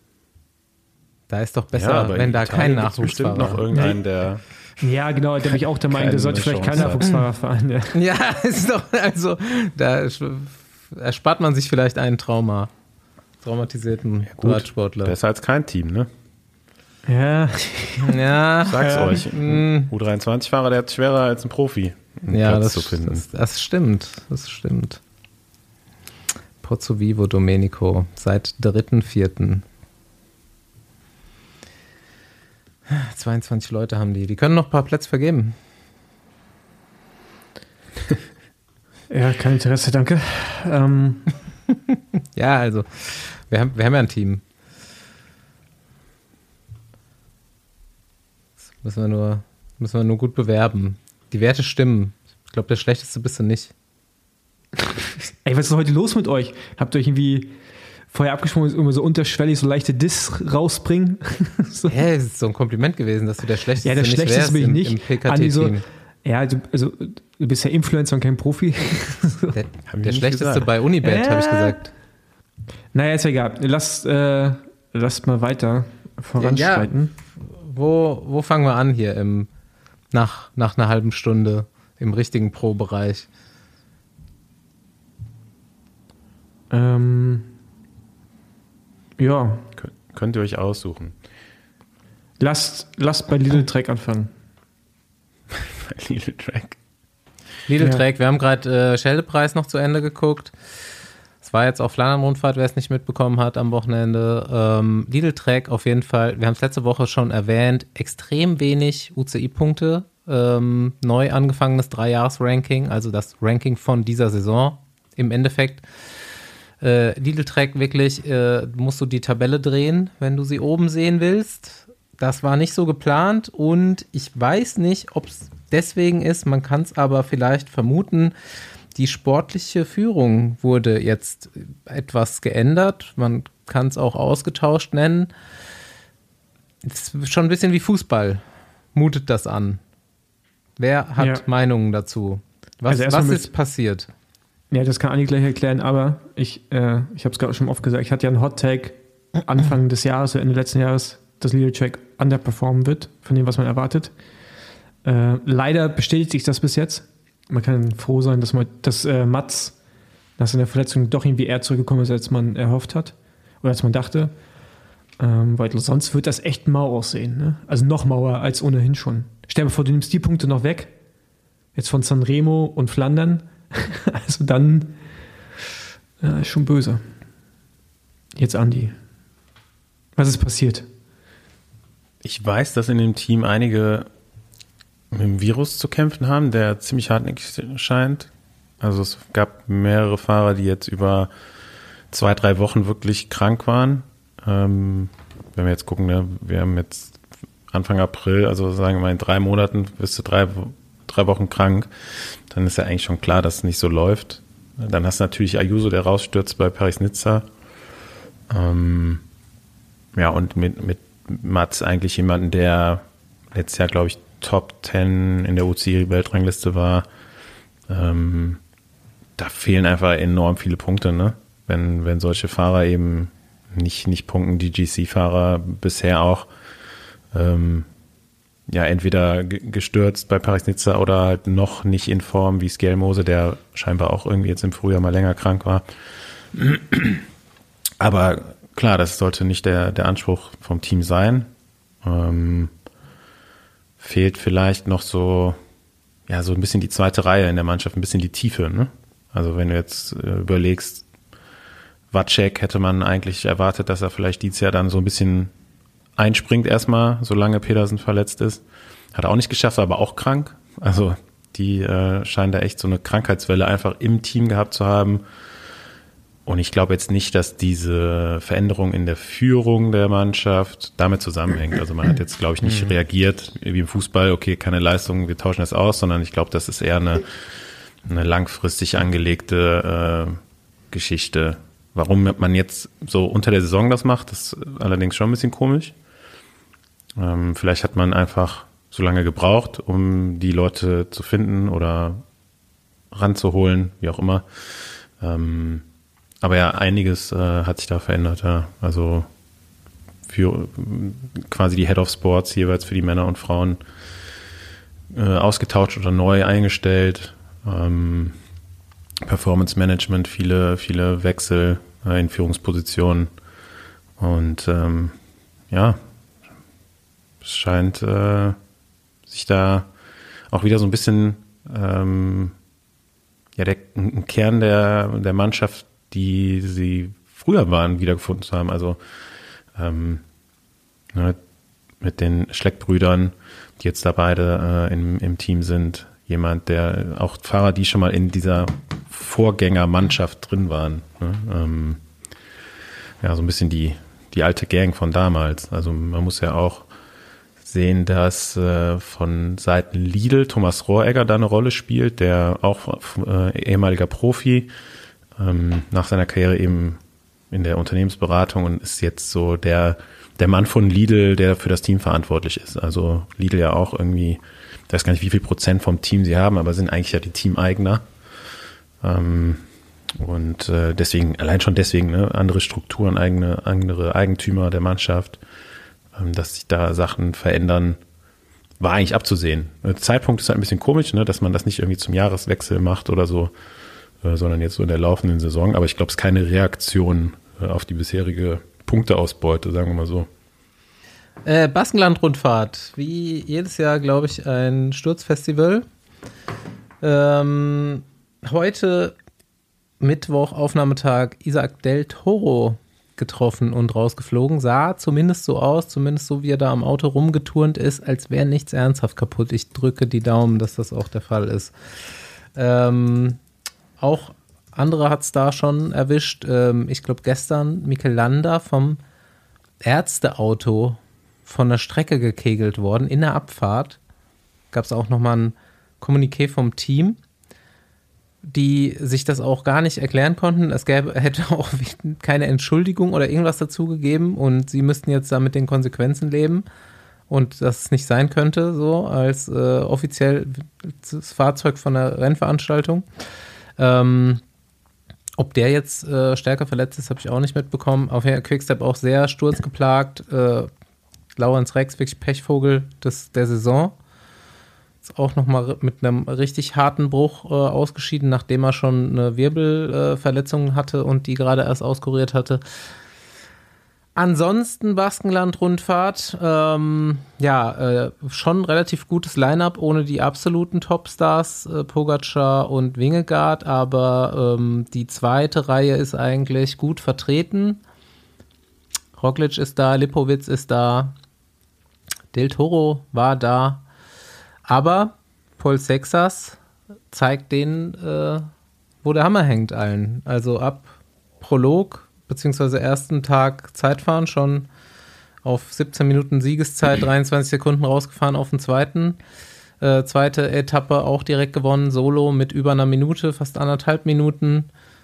da ist doch besser, Ja, aber wenn in da kein Italien gibt's bestimmt Nachwuchsfahrer noch irgendeinen, der Ja, genau, da bin ich auch der Meinung, der Keine sollte vielleicht kein Chance hat. Nachwuchsfahrer fahren. Ja. Ja, ist doch, also, da sch- erspart man sich vielleicht einen Trauma. Traumatisierten gut, Radsportler. besser als kein Team, ne? Ja, Ja, Sag's ja, euch. mm, U dreiundzwanzig-Fahrer, der hat schwerer als ein Profi, einen ja, Platz das, zu finden. das, das stimmt. Das stimmt. Pozzovivo Domenico, seit dritten vierten zweiundzwanzig Leute haben die. Die können noch ein paar Plätze vergeben. ja, kein Interesse, danke. Ähm, Ja, also, wir haben, wir haben ja ein Team. Das müssen wir nur, müssen wir nur gut bewerben. Die Werte stimmen. Ich glaube, der Schlechteste bist du nicht. ey, was ist heute los mit euch? Habt ihr euch irgendwie vorher abgesprochen, immer so unterschwellig so leichte Diss rausbringen? so. Hä, es ist so ein Kompliment gewesen, dass du der Schlechteste Ja, der nicht Schlechteste wärst bin ich im, nicht. im P K Andi, so, T-Team. ja, du, also, du bist ja Influencer und kein Profi. Der, Hab ich der nicht Schlechteste gesagt. bei Unibet, Äh. habe ich gesagt. Naja, ist ja egal. Lasst, äh, lasst mal weiter voranschreiten. Wo, wo fangen wir an hier im, nach, nach einer halben Stunde im richtigen Pro-Bereich? Ähm, ja. Kön- könnt ihr euch aussuchen. Lasst, lasst bei Lidl Trek anfangen. Bei Lidl Trek. Lidl Ja. Trek, wir haben gerade äh, Scheldepreis noch zu Ende geguckt. Es war jetzt auf Flandern-Rundfahrt, wer es nicht mitbekommen hat am Wochenende. Ähm, Lidl Trek auf jeden Fall, wir haben es letzte Woche schon erwähnt, extrem wenig U C I-Punkte. Ähm, neu angefangenes Drei-Jahres-Ranking, also das Ranking von dieser Saison im Endeffekt. Äh, Lidl Trek wirklich, äh, musst du die Tabelle drehen, wenn du sie oben sehen willst. Das war nicht so geplant und ich weiß nicht, ob es deswegen ist, man kann es aber vielleicht vermuten, die sportliche Führung wurde jetzt etwas geändert, man kann es auch ausgetauscht nennen. Es ist schon ein bisschen wie Fußball, mutet das an. Wer hat Ja. Meinungen dazu? Was, Also erstmal was mit- ist passiert? Ja, das kann Andi gleich erklären, aber ich, äh, ich habe es gerade schon oft gesagt, ich hatte ja einen Hot Take Anfang des Jahres, Ende letzten Jahres, dass Lidl Trek underperformen wird, von dem, was man erwartet. Äh, leider bestätigt sich das bis jetzt. Man kann froh sein, dass, man, dass äh, Mats nach seiner Verletzung doch irgendwie eher zurückgekommen ist, als man erhofft hat oder als man dachte. Ähm, weil sonst wird das echt mau aussehen. Ne? Also noch mauer als ohnehin schon. Stell dir vor, du nimmst die Punkte noch weg, jetzt von Sanremo und Flandern. Also dann ja, ist schon böse. Jetzt Andi. Was ist passiert? Ich weiß, dass in dem Team einige mit dem Virus zu kämpfen haben, der ziemlich hartnäckig scheint. Also es gab mehrere Fahrer, die jetzt über zwei, drei Wochen wirklich krank waren. Ähm, wenn wir jetzt gucken, ne, wir haben jetzt Anfang April, also sagen wir mal in drei Monaten bist du drei, drei Wochen krank, dann ist ja eigentlich schon klar, dass es nicht so läuft. Dann hast du natürlich Ayuso, der rausstürzt bei Paris-Nizza. Ähm, ja, und mit, mit Mats eigentlich jemanden, der letztes Jahr, glaube ich, Top zehn in der U C I-Weltrangliste war. Ähm, da fehlen einfach enorm viele Punkte, ne? Wenn, wenn solche Fahrer eben nicht, nicht punkten, die G C-Fahrer bisher auch ähm, ja entweder g- gestürzt bei Paris-Nizza oder halt noch nicht in Form wie Skelmose, der scheinbar auch irgendwie jetzt im Frühjahr mal länger krank war. Aber klar, das sollte nicht der, der Anspruch vom Team sein. Ähm, fehlt vielleicht noch so, ja, so ein bisschen die zweite Reihe in der Mannschaft, ein bisschen die Tiefe, ne? Also wenn du jetzt äh, überlegst, Wacek hätte man eigentlich erwartet, dass er vielleicht dieses Jahr dann so ein bisschen einspringt erstmal, solange Pedersen verletzt ist. Hat er auch nicht geschafft, war aber auch krank. Also die äh, scheinen da echt so eine Krankheitswelle einfach im Team gehabt zu haben. Und ich glaube jetzt nicht, dass diese Veränderung in der Führung der Mannschaft damit zusammenhängt. Also man hat jetzt, glaube ich, nicht reagiert wie im Fußball, okay, keine Leistung, wir tauschen das aus, sondern ich glaube, das ist eher eine, eine langfristig angelegte äh, Geschichte. Warum man jetzt so unter der Saison das macht, ist allerdings schon ein bisschen komisch. Ähm, vielleicht hat man einfach so lange gebraucht, um die Leute zu finden oder ranzuholen, wie auch immer. Ähm, aber ja, einiges äh, hat sich da verändert. Ja. Also für quasi die Head of Sports jeweils für die Männer und Frauen äh, ausgetauscht oder neu eingestellt. Ähm, Performance Management, viele, viele Wechsel äh, in Führungspositionen. Und ähm, ja, es scheint äh, sich da auch wieder so ein bisschen ähm, ja, der ein Kern der, der Mannschaft, die sie früher waren, wiedergefunden zu haben. Also ähm, ne, mit den Schleck-Brüdern, die jetzt da beide äh, im, im Team sind. Jemand, der auch Fahrer, die schon mal in dieser Vorgängermannschaft drin waren. Ne? Ähm, ja, so ein bisschen die, die alte Gang von damals. Also man muss ja auch sehen, dass äh, von Seiten Lidl Thomas Rohregger da eine Rolle spielt, der auch äh, ehemaliger Profi, ähm, nach seiner Karriere eben in der Unternehmensberatung und ist jetzt so der, der Mann von Lidl, der für das Team verantwortlich ist. Also Lidl ja auch irgendwie, ich weiß gar nicht, wie viel Prozent vom Team sie haben, aber sind eigentlich ja die Teameigner. Ähm, und äh, deswegen, allein schon deswegen, ne, andere Strukturen, eigene, andere Eigentümer der Mannschaft, ähm, dass sich da Sachen verändern, war eigentlich abzusehen. Der Zeitpunkt ist halt ein bisschen komisch, ne, dass man das nicht irgendwie zum Jahreswechsel macht oder so, äh, sondern jetzt so in der laufenden Saison. Aber ich glaube, es ist keine Reaktion äh, auf die bisherige Punkteausbeute, sagen wir mal so. Äh, Baskenland-Rundfahrt, wie jedes Jahr, glaube ich, ein Sturzfestival. Ähm, heute Mittwoch, Aufnahmetag, Isaac del Toro getroffen und rausgeflogen. Sah zumindest so aus, zumindest so wie er da am Auto rumgeturnt ist, als wäre nichts ernsthaft kaputt. Ich drücke die Daumen, dass das auch der Fall ist. Ähm, auch andere hat es da schon erwischt. Ähm, ich glaube gestern Mikel Landa vom Ärzteauto von der Strecke gekegelt worden. In der Abfahrt gab es auch nochmal ein Kommuniqué vom Team, die sich das auch gar nicht erklären konnten. Es gäbe, hätte auch keine Entschuldigung oder irgendwas dazu gegeben und sie müssten jetzt da mit den Konsequenzen leben und dass es nicht sein könnte, so als äh, offiziell das Fahrzeug von der Rennveranstaltung. Ähm, ob der jetzt äh, stärker verletzt ist, habe ich auch nicht mitbekommen. Auf jeden Fall Quickstep auch sehr sturzgeplagt. Äh, Laurens Rex, wirklich Pechvogel des, der Saison. Ist auch nochmal mit einem richtig harten Bruch äh, ausgeschieden, nachdem er schon eine Wirbelverletzung äh, hatte und die gerade erst auskuriert hatte. Ansonsten Baskenland-Rundfahrt, ähm, ja, äh, schon relativ gutes Line-Up ohne die absoluten Topstars, äh, Pogačar und Vingegaard, aber ähm, die zweite Reihe ist eigentlich gut vertreten. Roglic ist da, Lipowitz ist da, Del Toro war da, aber Paul Sexas zeigt denen, äh, wo der Hammer hängt allen. Also ab Prolog beziehungsweise ersten Tag Zeitfahren schon auf siebzehn Minuten Siegeszeit, dreiundzwanzig Sekunden rausgefahren auf den zweiten. Äh, zweite Etappe auch direkt gewonnen, Solo mit über einer Minute, fast anderthalb Minuten.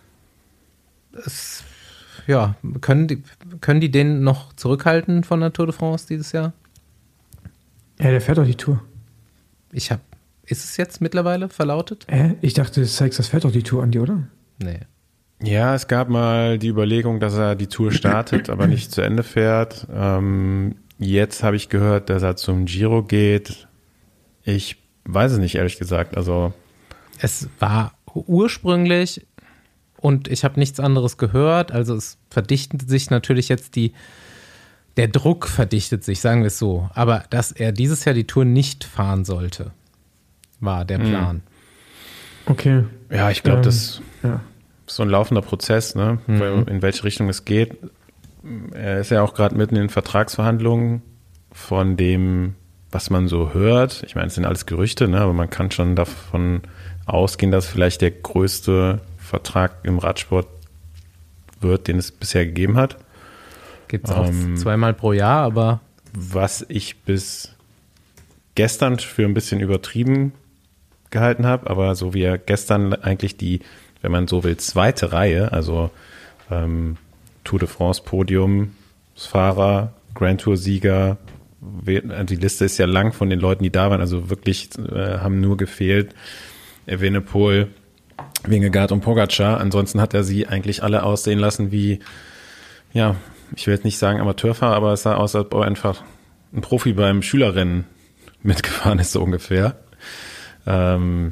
Es, ja, können die, können die den noch zurückhalten von der Tour de France dieses Jahr? Ja, der fährt doch die Tour. Ich hab, ist es jetzt mittlerweile verlautet? Äh, ich dachte, Sykes, das fährt doch die Tour an die, oder? Nee. Ja, es gab mal die Überlegung, dass er die Tour startet, aber nicht zu Ende fährt. Ähm, jetzt habe ich gehört, dass er zum Giro geht. Ich weiß es nicht, ehrlich gesagt. Also es war ursprünglich und ich habe nichts anderes gehört. Also es verdichtet sich natürlich jetzt die, der Druck verdichtet sich, sagen wir es so. Aber dass er dieses Jahr die Tour nicht fahren sollte, war der Plan. Okay. Ja, ich glaube, ähm, das ja. ist so ein laufender Prozess, ne? Mhm. In welche Richtung es geht. Er ist ja auch gerade mitten in Vertragsverhandlungen von dem, was man so hört. Ich meine, es sind alles Gerüchte, ne? Aber man kann schon davon ausgehen, dass vielleicht der größte Vertrag im Radsport wird, den es bisher gegeben hat. Gibt es auch ähm, zweimal pro Jahr, aber was ich bis gestern für ein bisschen übertrieben gehalten habe, aber so wie er gestern eigentlich die, wenn man so will, zweite Reihe, also ähm, Tour de France Podiumsfahrer, Grand Tour Sieger, die Liste ist ja lang von den Leuten, die da waren, also wirklich äh, haben nur gefehlt Evenepoel, Vingegaard und Pogačar. Ansonsten hat er sie eigentlich alle aussehen lassen wie, ja, ich will jetzt nicht sagen Amateurfahrer, aber es sah aus, als ob er einfach ein Profi beim Schülerrennen mitgefahren ist, so ungefähr. Ähm,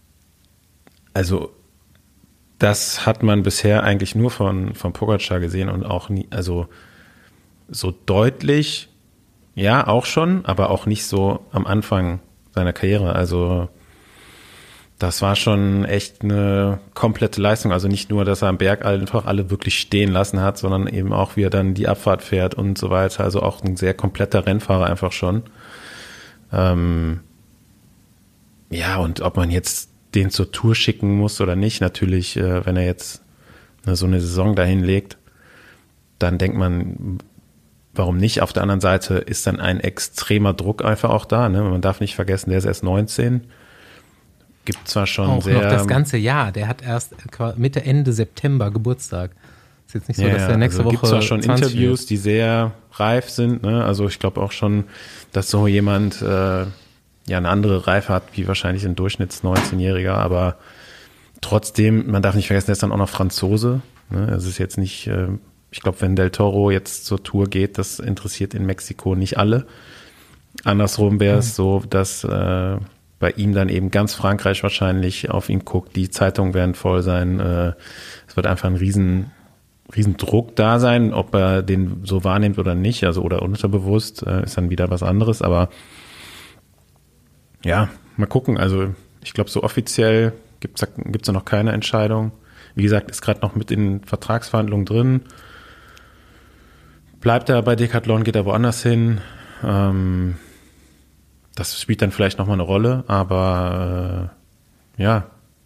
also das hat man bisher eigentlich nur von, von Pogačar gesehen und auch nie, also so deutlich, ja, auch schon, aber auch nicht so am Anfang seiner Karriere. Also das war schon echt eine komplette Leistung. Also nicht nur, dass er am Berg einfach alle wirklich stehen lassen hat, sondern eben auch, wie er dann die Abfahrt fährt und so weiter. Also auch ein sehr kompletter Rennfahrer einfach schon. Ähm, ja, und ob man jetzt den zur Tour schicken muss oder nicht, natürlich, äh, wenn er jetzt ne, so eine Saison dahin legt, dann denkt man, warum nicht? Auf der anderen Seite ist dann ein extremer Druck einfach auch da. Ne? Man darf nicht vergessen, der ist erst neunzehn. Gibt zwar schon auch sehr... noch das ganze Jahr. Der hat erst Mitte, Ende September Geburtstag. Ist jetzt nicht so, ja, dass der nächste also Woche gibt zwar schon zwanzig Interviews, wird. die sehr reif sind. Ne? Also ich glaube auch schon, dass so jemand äh, ja eine andere Reife hat, wie wahrscheinlich ein Durchschnitts-neunzehnjähriger. Aber trotzdem, man darf nicht vergessen, der ist dann auch noch Franzose. Ne? Es ist jetzt nicht... Äh, ich glaube, wenn Del Toro jetzt zur Tour geht, das interessiert in Mexiko nicht alle. andersrum wäre es so, dass äh, bei ihm dann eben ganz Frankreich wahrscheinlich auf ihn guckt, die Zeitungen werden voll sein, äh, es wird einfach ein riesen, riesen Druck da sein, ob er den so wahrnimmt oder nicht, also oder unterbewusst, äh, ist dann wieder was anderes, aber ja, mal gucken, also ich glaube so offiziell gibt es da noch keine Entscheidung. Wie gesagt, ist gerade noch mit in Vertragsverhandlungen drin. Bleibt er bei Decathlon, geht er woanders hin. Ähm, das spielt dann vielleicht nochmal eine Rolle, aber äh, ja,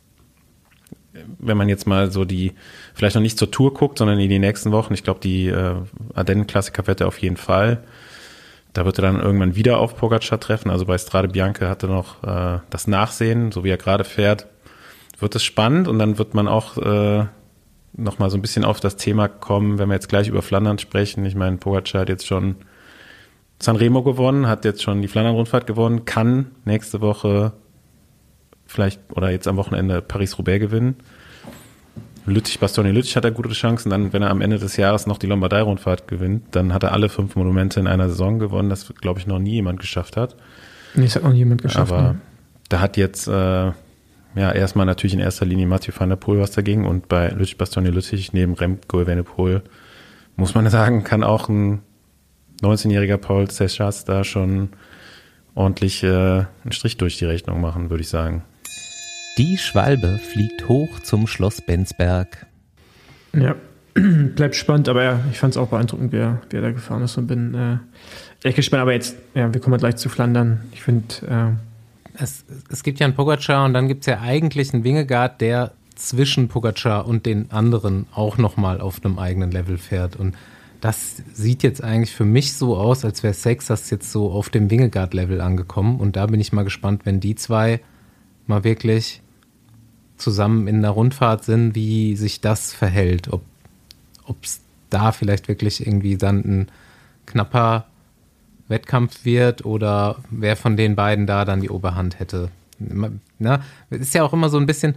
wenn man jetzt mal so die, vielleicht noch nicht zur Tour guckt, sondern in die nächsten Wochen, ich glaube, die äh, Ardennen-Klassiker wird er auf jeden Fall. Da wird er dann irgendwann wieder auf Pogačar treffen. Also bei Strade Bianche hatte noch äh, das Nachsehen, so wie er gerade fährt. Wird es spannend und dann wird man auch äh, nochmal so ein bisschen auf das Thema kommen, wenn wir jetzt gleich über Flandern sprechen. Ich meine, Pogačar hat jetzt schon Sanremo gewonnen, hat jetzt schon die Flandern-Rundfahrt gewonnen, kann nächste Woche vielleicht oder jetzt am Wochenende Paris-Roubaix gewinnen. Lüttich, Bastogne-Lüttich hat er gute Chancen. Dann, wenn er am Ende des Jahres noch die Lombardei-Rundfahrt gewinnt, dann hat er alle fünf Monumente in einer Saison gewonnen, das, glaube ich, noch nie jemand geschafft hat. Nee, das hat noch nie jemand geschafft. Aber ne? da hat jetzt äh, ja erstmal natürlich in erster Linie Mathieu van der Poel was dagegen und bei Lüttich, Bastogne-Lüttich neben Remco Evenepoel, muss man sagen, kann auch ein neunzehnjähriger Paul Seixas da schon ordentlich äh, einen Strich durch die Rechnung machen, würde ich sagen. Die Schwalbe fliegt hoch zum Schloss Bensberg. Ja, bleibt spannend, aber ja, ich fand es auch beeindruckend, wer, wer da gefahren ist und bin äh, echt gespannt. Aber jetzt, ja, wir kommen gleich zu Flandern. Ich finde, äh, es, es gibt ja einen Pogačar und dann gibt es ja eigentlich einen Vingegaard, der zwischen Pogačar und den anderen auch nochmal auf einem eigenen Level fährt. Und das sieht jetzt eigentlich für mich so aus, als wäre Seixas jetzt so auf dem Vingegaard-Level angekommen. Und da bin ich mal gespannt, wenn die zwei mal wirklich zusammen in der Rundfahrt sind, wie sich das verhält. Ob es da vielleicht wirklich irgendwie dann ein knapper Wettkampf wird oder wer von den beiden da dann die Oberhand hätte. Na, es ist ja auch immer so ein bisschen,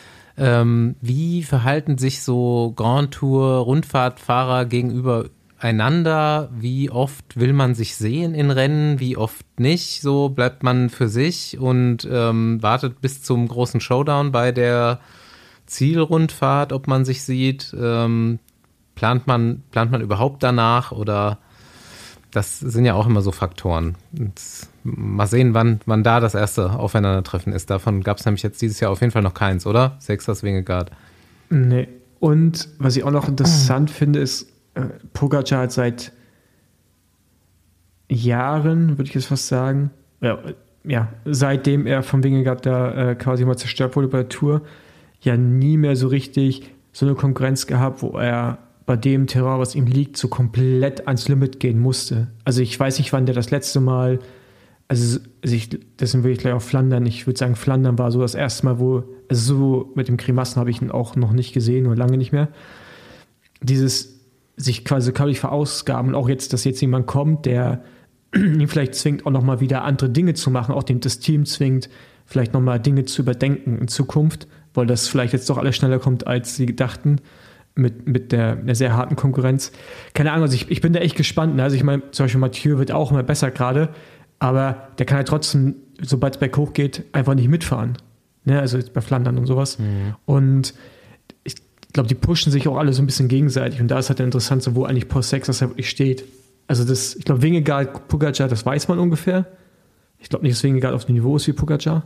ähm, wie verhalten sich so Grand Tour Rundfahrtfahrer gegenüber einander, wie oft will man sich sehen in Rennen, wie oft nicht, so bleibt man für sich und ähm, wartet bis zum großen Showdown bei der Zielrundfahrt, ob man sich sieht, ähm, plant man, plant man überhaupt danach oder das sind ja auch immer so Faktoren. Und mal sehen, wann, wann da das erste Aufeinandertreffen ist. Davon gab es nämlich jetzt dieses Jahr auf jeden Fall noch keins, oder? Seixas Vingegaard. Nee. Und was ich auch noch interessant oh. finde, ist, äh, Pogačar hat seit Jahren, würde ich jetzt fast sagen, ja, ja, seitdem er vom Vingegaard da äh, quasi mal zerstört wurde bei der Tour, ja nie mehr so richtig so eine Konkurrenz gehabt, wo er bei dem Terrain, was ihm liegt, so komplett ans Limit gehen musste. Also ich weiß nicht, wann der das letzte Mal, also, also ich, deswegen will ich gleich auf Flandern, ich würde sagen, Flandern war so das erste Mal, wo, also so mit dem Grimassen habe ich ihn auch noch nicht gesehen oder lange nicht mehr. Dieses sich quasi körperlich verausgaben und auch jetzt, dass jetzt jemand kommt, der ihn vielleicht zwingt, auch nochmal wieder andere Dinge zu machen, auch dem das Team zwingt, vielleicht nochmal Dinge zu überdenken in Zukunft, weil das vielleicht jetzt doch alles schneller kommt, als sie dachten, mit, mit der, der sehr harten Konkurrenz. Keine Ahnung, also ich, ich bin da echt gespannt. Ne? Also ich meine, zum Beispiel Mathieu wird auch immer besser gerade, aber der kann halt trotzdem, sobald es berghoch geht, einfach nicht mitfahren. Ne? Also jetzt bei Flandern und sowas. Mhm. Und ich glaube, die pushen sich auch alle so ein bisschen gegenseitig und da ist halt interessant, so wo eigentlich Paul Seixas wirklich steht. Also das, ich glaube, Vingegaard, Pogačar, das weiß man ungefähr. Ich glaube nicht, dass Vingegaard auf dem Niveau ist wie Pogačar.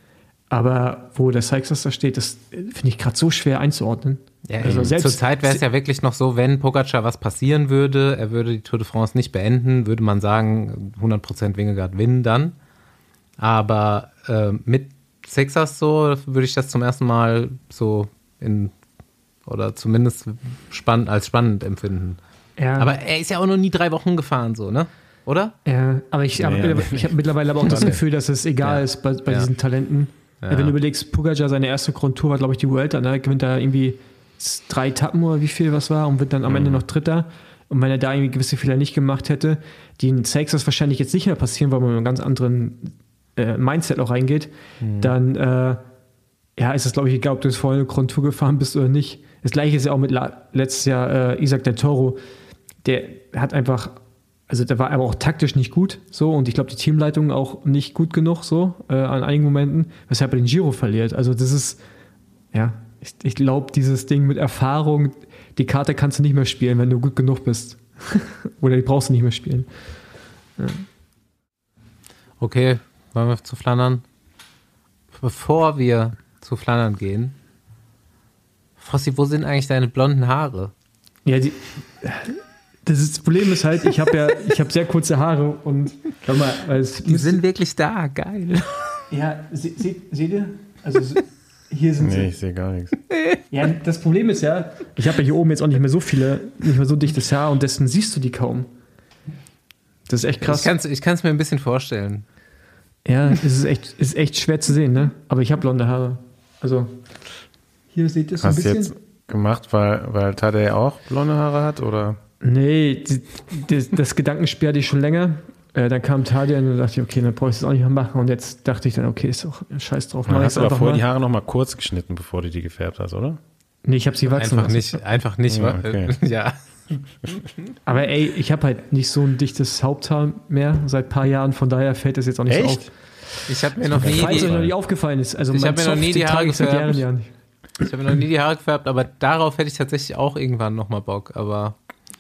Aber wo der Seixas da steht, das finde ich gerade so schwer einzuordnen. Ja, also selbst, zur Zeit wäre es ja wirklich noch so, wenn Pogačar was passieren würde, er würde die Tour de France nicht beenden, würde man sagen, hundert Prozent Vingegaard winnen dann. Aber äh, mit Seixas so würde ich das zum ersten Mal so in, oder zumindest spannend, als spannend empfinden. Ja. Aber er ist ja auch noch nie drei Wochen gefahren, so, ne? Oder? Ja, aber ich, ja, aber ja. ich habe mittlerweile aber auch das Gefühl, dass es egal ja. ist bei, bei ja. diesen Talenten. Ja. Wenn du überlegst, Pogačar, seine erste Grundtour war, glaube ich, die Vuelta, ne? Gewinnt da irgendwie drei Etappen oder wie viel was war und wird dann am mhm. Ende noch Dritter. Und wenn er da irgendwie gewisse Fehler nicht gemacht hätte, die in Seixas wahrscheinlich jetzt nicht mehr passieren, weil man mit einem ganz anderen äh, Mindset auch reingeht, mhm. dann äh, ja, ist es, glaube ich, egal, ob du jetzt vorher eine Grundtour gefahren bist oder nicht. Das Gleiche ist ja auch mit La- letztes Jahr äh, Isaac del Toro. Der hat einfach, also der war aber auch taktisch nicht gut, so, und ich glaube, die Teamleitung auch nicht gut genug, so, äh, an einigen Momenten, weshalb er den Giro verliert. Also das ist, ja, ich, ich glaube, dieses Ding mit Erfahrung, die Karte kannst du nicht mehr spielen, wenn du gut genug bist. Oder die brauchst du nicht mehr spielen. Ja. Okay, wollen wir zu Flandern? Bevor wir zu Flandern gehen, Fossi, wo sind eigentlich deine blonden Haare? Ja, die, das, ist, das Problem ist halt, ich habe ja, ich habe sehr kurze Haare und schau mal, weil es die sind wirklich da, geil. Ja, se, se, seht ihr? Also hier sind nee, sie. Nee, ich sehe gar nichts. Ja, das Problem ist ja, ich habe ja hier oben jetzt auch nicht mehr so viele, nicht mehr so dichtes Haar und dessen siehst du die kaum. Das ist echt krass. Ich kann es mir ein bisschen vorstellen. Ja, es ist echt, ist echt schwer zu sehen, ne? Aber ich habe blonde Haare. Also, hier seht ihr es ein bisschen. Hast du jetzt gemacht, weil, weil Tadej auch blonde Haare hat, oder? Nee, die, die, das Gedankenspiel hatte ich schon länger. Äh, dann kam Tadej und dann dachte ich, okay, dann brauche ich es auch nicht mehr machen. Und jetzt dachte ich dann, okay, ist doch scheiß drauf. Du hast aber vorher die Haare noch mal kurz geschnitten, bevor du die gefärbt hast, oder? Nee, ich habe sie wachsen einfach lassen. Nicht, einfach nicht, ja, okay. ja. Aber ey, ich habe halt nicht so ein dichtes Haupthaar mehr seit ein paar Jahren, von daher fällt das jetzt auch nicht Echt? so auf. Ich habe mir noch nie Falls die, euch noch nicht aufgefallen ist. Also ich mein habe mir noch nie die Haare trage ich seit Jahren, gefärbt. Jahren nicht. Ich habe mir noch nie die Haare gefärbt, aber darauf hätte ich tatsächlich auch irgendwann noch mal Bock. Aber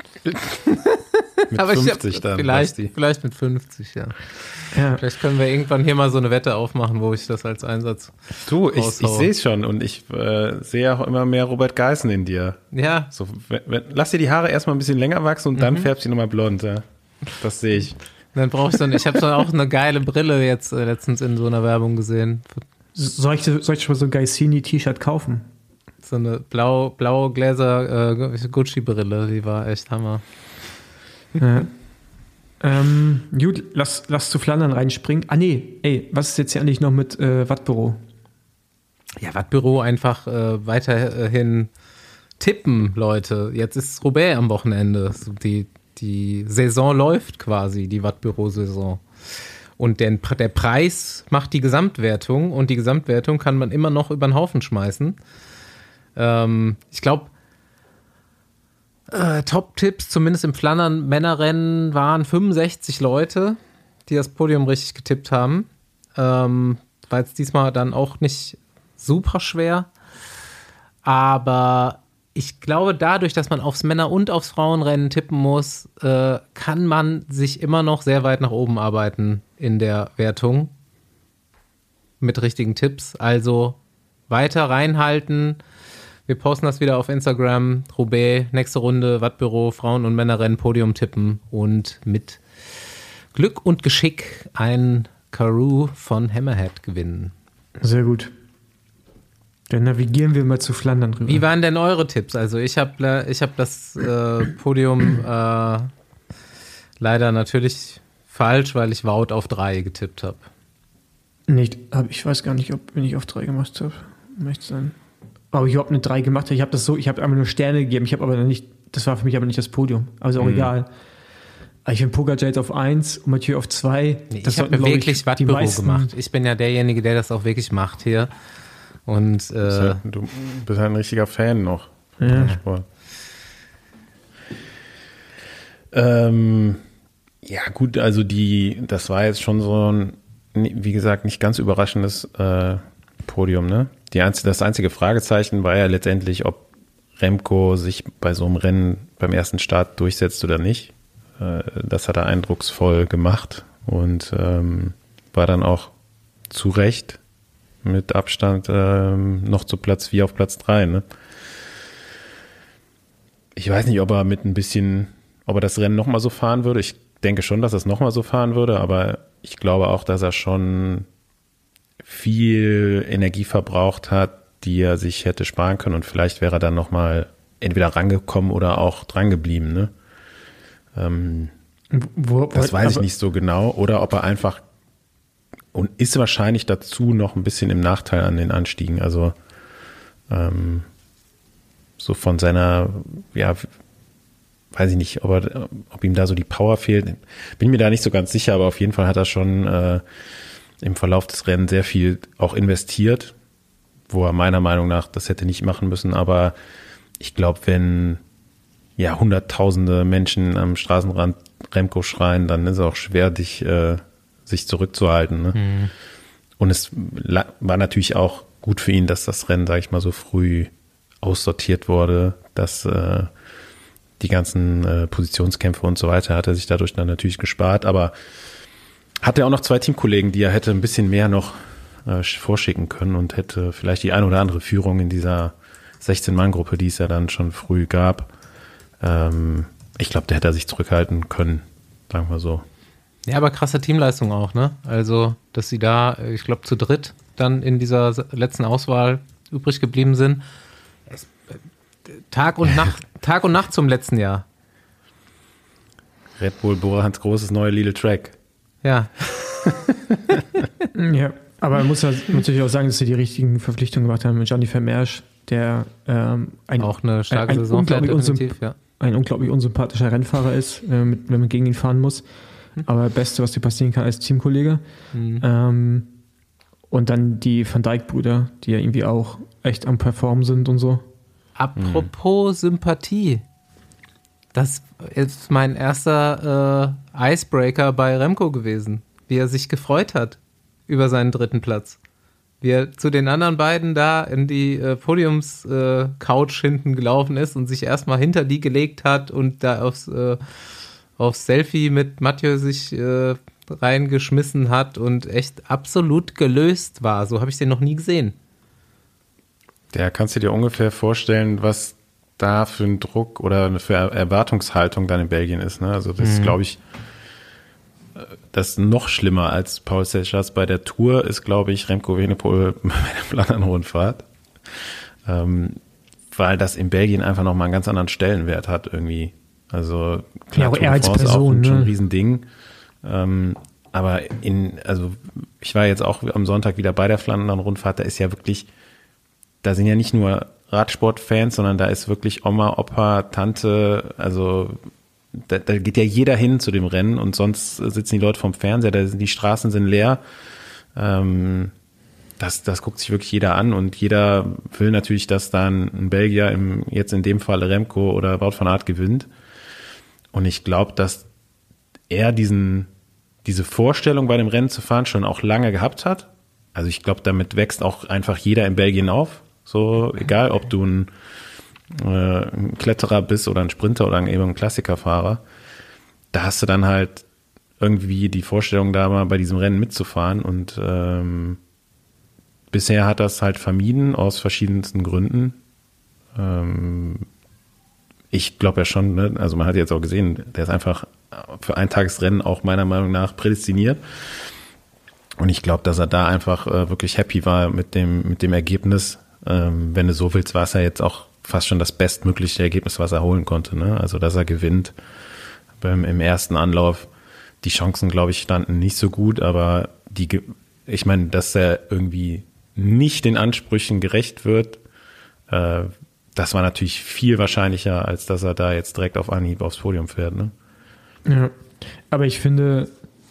mit aber fünfzig ich hab, dann. Vielleicht, vielleicht mit fünfzig, ja. Ja. Vielleicht können wir irgendwann hier mal so eine Wette aufmachen, wo ich das als Einsatz. Du, ich, ich raushaue. sehe es schon und ich äh, sehe auch immer mehr Robert Geißen in dir. Ja, So, wenn, wenn, lass dir die Haare erstmal ein bisschen länger wachsen und dann Mhm. färbst du nochmal blond. Ja. Das sehe ich. dann brauche ich so eine, ich habe so auch eine geile Brille jetzt äh, letztens in so einer Werbung gesehen. Soll ich, soll ich schon mal so ein Gaisini-T-Shirt kaufen? So eine blau, blaue Gläser äh, Gucci-Brille, die war echt Hammer. Ja. Ähm, gut, lass, lass zu Flandern reinspringen. Ah nee, ey, was ist jetzt hier eigentlich noch mit äh, Wattbüro? Ja, Wattbüro einfach äh, weiterhin tippen, Leute. Jetzt ist Roubaix am Wochenende. So die, die Saison läuft quasi, die Wattbüro-Saison. Und der, der Preis macht die Gesamtwertung und die Gesamtwertung kann man immer noch über den Haufen schmeißen. Ähm, ich glaube, äh, Top-Tipps, zumindest im Flandern-Männerrennen, waren fünfundsechzig Leute, die das Podium richtig getippt haben. Ähm, war jetzt diesmal dann auch nicht super schwer. Aber ich glaube, dadurch, dass man aufs Männer- und aufs Frauenrennen tippen muss, äh, kann man sich immer noch sehr weit nach oben arbeiten in der Wertung mit richtigen Tipps. Also weiter reinhalten. Wir posten das wieder auf Instagram. Roubaix, nächste Runde, Wattbüro, Frauen- und Männerrennen, Podium tippen und mit Glück und Geschick ein Karoo von Hammerhead gewinnen. Sehr gut. Dann navigieren wir mal zu Flandern rüber. Wie waren denn eure Tipps? Also ich habe ich hab das äh, Podium äh, leider natürlich falsch, weil ich Wout auf drei getippt habe. Nicht, hab, ich weiß gar nicht, ob wenn ich auf drei gemacht habe. Möchte sein. Aber ich habe eine drei gemacht. Ich habe das so, ich habe einfach nur Sterne gegeben. Ich habe aber nicht, das war für mich aber nicht das Podium. Also auch Mhm. egal. Ich bin Pogacar jetzt auf eins und Mathieu auf zwei. Nee, Das ich habe sollten, mir glaub wirklich die Wattbüro meisten- gemacht. Ich bin ja derjenige, der das auch wirklich macht hier. Und Du bist äh, halt, du bist halt ein richtiger Fan noch. Ja. Sport. Ähm, ja, gut, also die, das war jetzt schon so ein, wie gesagt, nicht ganz überraschendes äh, Podium, ne? Die einzige, das einzige Fragezeichen war ja letztendlich, ob Remco sich bei so einem Rennen beim ersten Start durchsetzt oder nicht. Äh, das hat er eindrucksvoll gemacht und ähm, war dann auch zu Recht mit Abstand ähm, noch zu Platz vier auf Platz drei, ne? Ich weiß nicht, ob er mit ein bisschen, ob er das Rennen nochmal so fahren würde. Ich denke schon, dass er es nochmal so fahren würde, aber ich glaube auch, dass er schon viel Energie verbraucht hat, die er sich hätte sparen können und vielleicht wäre er dann nochmal entweder rangekommen oder auch drangeblieben, ne? Ähm, Wo, das weiß ich aber- nicht so genau. Oder ob er einfach und ist wahrscheinlich dazu noch ein bisschen im Nachteil an den Anstiegen. Also ähm, so von seiner, ja, weiß ich nicht, ob, er, ob ihm da so die Power fehlt. Bin mir da nicht so ganz sicher, aber auf jeden Fall hat er schon äh, im Verlauf des Rennens sehr viel auch investiert, wo er meiner Meinung nach das hätte nicht machen müssen. Aber ich glaube, wenn ja, hunderttausende Menschen am Straßenrand Remco schreien, dann ist es auch schwer, dich, äh, sich zurückzuhalten. Ne? Mhm. Und es war natürlich auch gut für ihn, dass das Rennen, sage ich mal, so früh aussortiert wurde, dass äh, die ganzen äh, Positionskämpfe und so weiter hat er sich dadurch dann natürlich gespart, aber hatte auch noch zwei Teamkollegen, die er hätte ein bisschen mehr noch äh, vorschicken können und hätte vielleicht die ein oder andere Führung in dieser sechzehn-Mann-Gruppe, die es ja dann schon früh gab, ähm, ich glaube, der hätte er sich zurückhalten können, sagen wir so. Ja, aber krasse Teamleistung auch, ne? Also, dass sie da, ich glaube, zu dritt dann in dieser letzten Auswahl übrig geblieben sind. Es, Tag und Nacht, Tag und Nacht zum letzten Jahr. Red Bull Bora Hans großes neue Little Track. Ja. Ja, aber man muss ja natürlich auch sagen, dass sie die richtigen Verpflichtungen gemacht haben mit Gianni Vermeersch, der ähm, ein, auch eine starke ein, ein Saison unglaublich, definitiv, unsymp- ja. ein unglaublich unsympathischer Rennfahrer ist, äh, mit, wenn man gegen ihn fahren muss. Aber das Beste, was dir passieren kann als Teamkollege. Mhm. Ähm, und dann die Van Dijk-Brüder, die ja irgendwie auch echt am Performen sind und so. Apropos mhm. Sympathie. Das ist mein erster äh, Icebreaker bei Remco gewesen, wie er sich gefreut hat über seinen dritten Platz. Wie er zu den anderen beiden da in die äh, Podiums-Couch äh, hinten gelaufen ist und sich erstmal hinter die gelegt hat und da aufs, äh, aufs Selfie mit Mathieu sich äh, reingeschmissen hat und echt absolut gelöst war. So habe ich den noch nie gesehen. Ja, kannst du dir ungefähr vorstellen, was da für ein Druck oder für Erwartungshaltung dann in Belgien ist. Ne? Also das mhm. ist, glaube ich, das ist noch schlimmer als Paul Seychelles bei der Tour ist, glaube ich, Remco Evenepoel bei der Flandern-Rundfahrt. Ähm, weil das in Belgien einfach nochmal einen ganz anderen Stellenwert hat irgendwie. Also klar, ja, aber Tour er als de France Person, auch schon ne? ein Riesending. Ähm, aber in, also ich war jetzt auch am Sonntag wieder bei der Flandern-Rundfahrt, da ist ja wirklich, da sind ja nicht nur Radsportfans, sondern da ist wirklich Oma, Opa, Tante, also da, da geht ja jeder hin zu dem Rennen und sonst sitzen die Leute vorm Fernseher, da sind, die Straßen sind leer. Ähm, das, das guckt sich wirklich jeder an und jeder will natürlich, dass dann ein Belgier, im, jetzt in dem Fall Remco oder Wout van Aert gewinnt. Und ich glaube, dass er diesen, diese Vorstellung bei dem Rennen zu fahren schon auch lange gehabt hat. Also ich glaube, damit wächst auch einfach jeder in Belgien auf. So, egal, ob du ein, äh, ein Kletterer bist oder ein Sprinter oder ein, eben ein Klassikerfahrer, da hast du dann halt irgendwie die Vorstellung, da mal bei diesem Rennen mitzufahren und ähm, bisher hat das halt vermieden, aus verschiedensten Gründen. Ähm, ich glaube ja schon, ne? Also man hat jetzt auch gesehen, der ist einfach für Eintagesrennen auch meiner Meinung nach prädestiniert. Und ich glaube, dass er da einfach äh, wirklich happy war mit dem, mit dem Ergebnis. Ähm, wenn du so willst, war es ja jetzt auch fast schon das bestmögliche Ergebnis, was er holen konnte. Ne? Also, dass er gewinnt beim, im ersten Anlauf. Die Chancen, glaube ich, standen nicht so gut, aber die, ich meine, dass er irgendwie nicht den Ansprüchen gerecht wird, äh, das war natürlich viel wahrscheinlicher, als dass er da jetzt direkt auf Anhieb aufs Podium fährt. Ne? Ja, aber ich finde,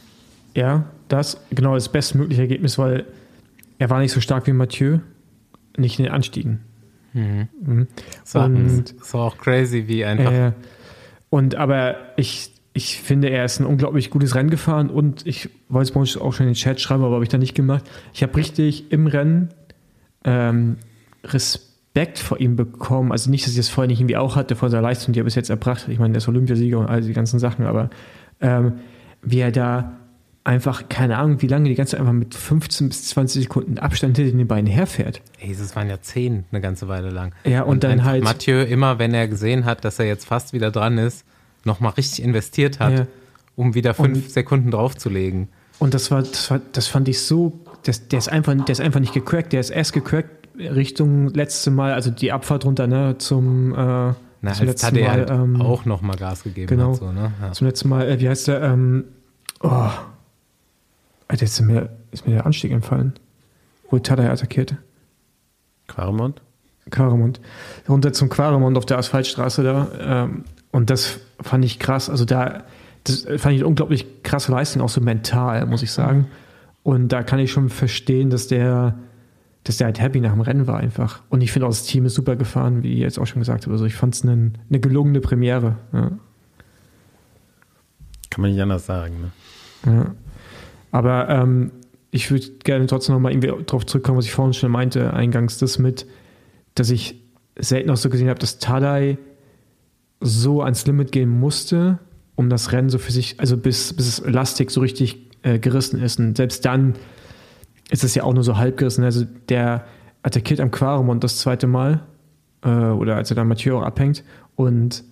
ja, das genau das bestmögliche Ergebnis, weil er war nicht so stark wie Mathieu, nicht in den Anstiegen. Mhm. Mhm. Das war, und, das war auch crazy, wie einfach. Äh, und aber ich, ich finde, er ist ein unglaublich gutes Rennen gefahren und ich wollte es bei uns auch schon in den Chat schreiben, aber habe ich da nicht gemacht. Ich habe richtig im Rennen ähm, Respekt vor ihm bekommen. Also nicht, dass ich das vorher nicht irgendwie auch hatte, vor seiner Leistung, die er bis jetzt erbracht hat. Ich meine, der ist Olympiasieger und all die ganzen Sachen, aber ähm, wie er da einfach, keine Ahnung, wie lange die ganze Zeit einfach mit fünfzehn bis zwanzig Sekunden Abstand hinter den Beinen herfährt. Ey, das waren ja zehn eine ganze Weile lang. Ja, und, und dann halt Mathieu immer, wenn er gesehen hat, dass er jetzt fast wieder dran ist, nochmal richtig investiert hat, ja, um wieder fünf und, Sekunden draufzulegen. Und das war, das war, das fand ich so, das, der ist einfach, der ist einfach nicht gecrackt, der ist erst gecrackt Richtung letzte Mal, also die Abfahrt runter, ne, zum, äh, Na, zum letzten hat er Mal, halt ähm, auch nochmal Gas gegeben. Genau, hat, so, ne? Ja. Zum letzten Mal, äh, wie heißt der, ähm, oh, Alter, jetzt ist mir, ist mir der Anstieg entfallen. Wo Tadej attackierte. Quaremont? Quaremont. Runter zum Quaremont auf der Asphaltstraße da. Ähm, und das fand ich krass. Also da, das fand ich eine unglaublich krasse Leistung, auch so mental, muss ich sagen. Und da kann ich schon verstehen, dass der dass der halt happy nach dem Rennen war einfach. Und ich finde auch, das Team ist super gefahren, wie ihr jetzt auch schon gesagt habt. Also ich fand es eine, eine gelungene Premiere. Ja. Kann man nicht anders sagen. Ne? Ja. Aber ähm, ich würde gerne trotzdem noch mal irgendwie darauf zurückkommen, was ich vorhin schon meinte, eingangs, das mit, dass ich selten auch so gesehen habe, dass Tadej so ans Limit gehen musste, um das Rennen so für sich, also bis, bis es Elastik so richtig äh, gerissen ist. Und selbst dann ist es ja auch nur so halb gerissen. Also der attackiert am Quaremont das zweite Mal, äh, oder als er dann Mathieu auch abhängt und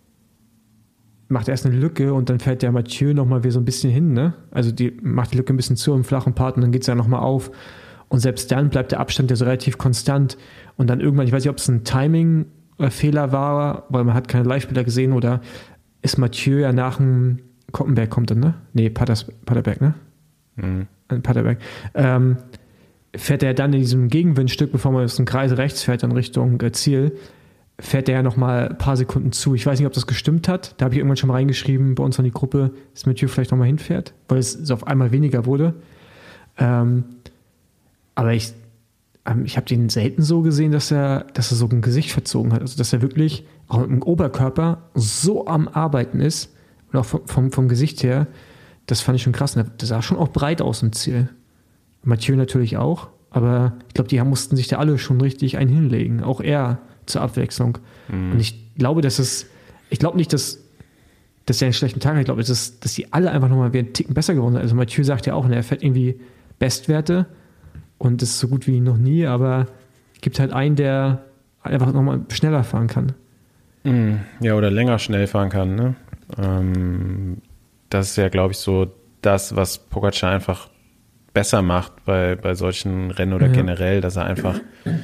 macht erst eine Lücke und dann fällt der Mathieu nochmal wieder so ein bisschen hin, ne? Also die macht die Lücke ein bisschen zu im flachen Part und dann geht es ja nochmal auf. Und selbst dann bleibt der Abstand ja so relativ konstant. Und dann irgendwann, ich weiß nicht, ob es ein Timing-Fehler war, weil man hat keine Live-Bilder gesehen, oder ist Mathieu ja nach dem Koppenberg kommt dann, ne? Nee, Patters, Paterberg, ne? Mhm. Paterberg. Ähm, fährt er dann in diesem Gegenwindstück, bevor man aus dem Kreis rechts fährt, in Richtung äh, Ziel, fährt er ja nochmal ein paar Sekunden zu. Ich weiß nicht, ob das gestimmt hat. Da habe ich irgendwann schon mal reingeschrieben bei uns in die Gruppe, dass Mathieu vielleicht nochmal hinfährt, weil es so auf einmal weniger wurde. Ähm, aber ich, ähm, ich habe den selten so gesehen, dass er, dass er so ein Gesicht verzogen hat. Also dass er wirklich auch mit dem Oberkörper so am Arbeiten ist und auch vom, vom, vom Gesicht her, das fand ich schon krass. Das sah schon auch breit aus im Ziel. Mathieu natürlich auch, aber ich glaube, die mussten sich da alle schon richtig einen hinlegen. Auch er zur Abwechslung. Mhm. Und ich glaube, dass es, ich glaube nicht, dass, dass er einen schlechten Tag hat. Ich glaube, dass, dass die alle einfach nochmal einen Ticken besser geworden sind. Also Mathieu sagt ja auch, er fährt irgendwie Bestwerte und das ist so gut wie noch nie, aber es gibt halt einen, der einfach nochmal schneller fahren kann. Mhm. Ja, oder länger schnell fahren kann, ne? Ähm, das ist ja, glaube ich, so das, was Pogačar einfach besser macht bei, bei solchen Rennen oder ja. generell, dass er einfach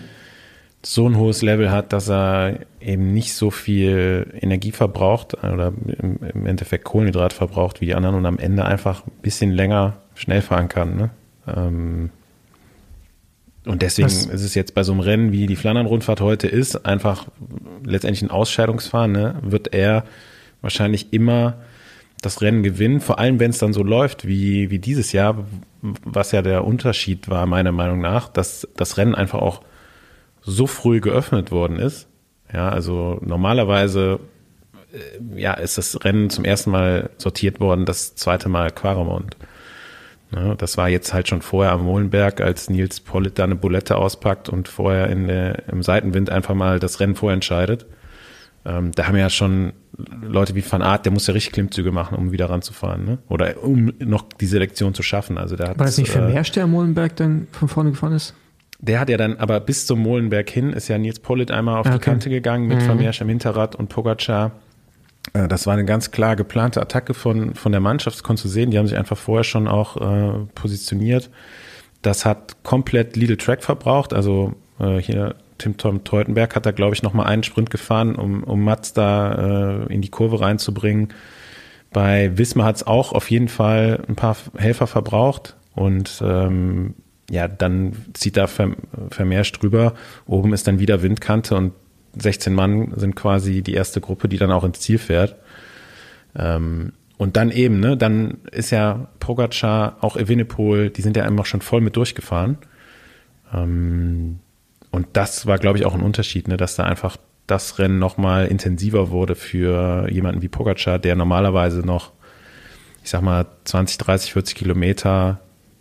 so ein hohes Level hat, dass er eben nicht so viel Energie verbraucht oder im, im Endeffekt Kohlenhydrat verbraucht wie die anderen und am Ende einfach ein bisschen länger schnell fahren kann. Ne? Ähm und deswegen Was? ist es jetzt bei so einem Rennen, wie die Flandern-Rundfahrt heute ist, einfach letztendlich ein Ausscheidungsfahren. Ne? Wird er wahrscheinlich immer das Rennen gewinnen, vor allem wenn es dann so läuft wie, wie dieses Jahr, was ja der Unterschied war, meiner Meinung nach, dass das Rennen einfach auch so früh geöffnet worden ist. Ja, also normalerweise äh, ja, ist das Rennen zum ersten Mal sortiert worden, das zweite Mal Quaremont. Ja, das war jetzt halt schon vorher am Molenberg, als Nils Politt da eine Bulette auspackt und vorher in der, im Seitenwind einfach mal das Rennen vorentscheidet. Ähm, da haben ja schon Leute wie Van Aert, der muss ja richtig Klimmzüge machen, um wieder ranzufahren, ne? Oder um noch die Selektion zu schaffen. Also der hat, war das nicht Vermeersch, der am Molenberg dann von vorne gefahren ist? Der hat ja dann, aber bis zum Molenberg hin ist ja Nils Politt einmal auf okay. die Kante gegangen mit mhm. Vermeersch im Hinterrad und Pogačar. Das war eine ganz klar geplante Attacke von, von der Mannschaft, das konntest du sehen. Die haben sich einfach vorher schon auch äh, positioniert. Das hat komplett Lidl Track verbraucht. Also äh, hier Tim Tom Teutenberg hat da, glaube ich, nochmal einen Sprint gefahren, um, um Mats da äh, in die Kurve reinzubringen. Bei Visma hat es auch auf jeden Fall ein paar Helfer verbraucht und ähm, ja, dann zieht da Vermeersch drüber. Oben ist dann wieder Windkante und sechzehn Mann sind quasi die erste Gruppe, die dann auch ins Ziel fährt. Ähm, und dann eben, ne, dann ist ja Pogačar, auch Evenepoel, die sind ja einfach schon voll mit durchgefahren. Ähm, und das war, glaube ich, auch ein Unterschied, ne, dass da einfach das Rennen nochmal intensiver wurde für jemanden wie Pogačar, der normalerweise noch, ich sag mal, zwanzig, dreißig, vierzig Kilometer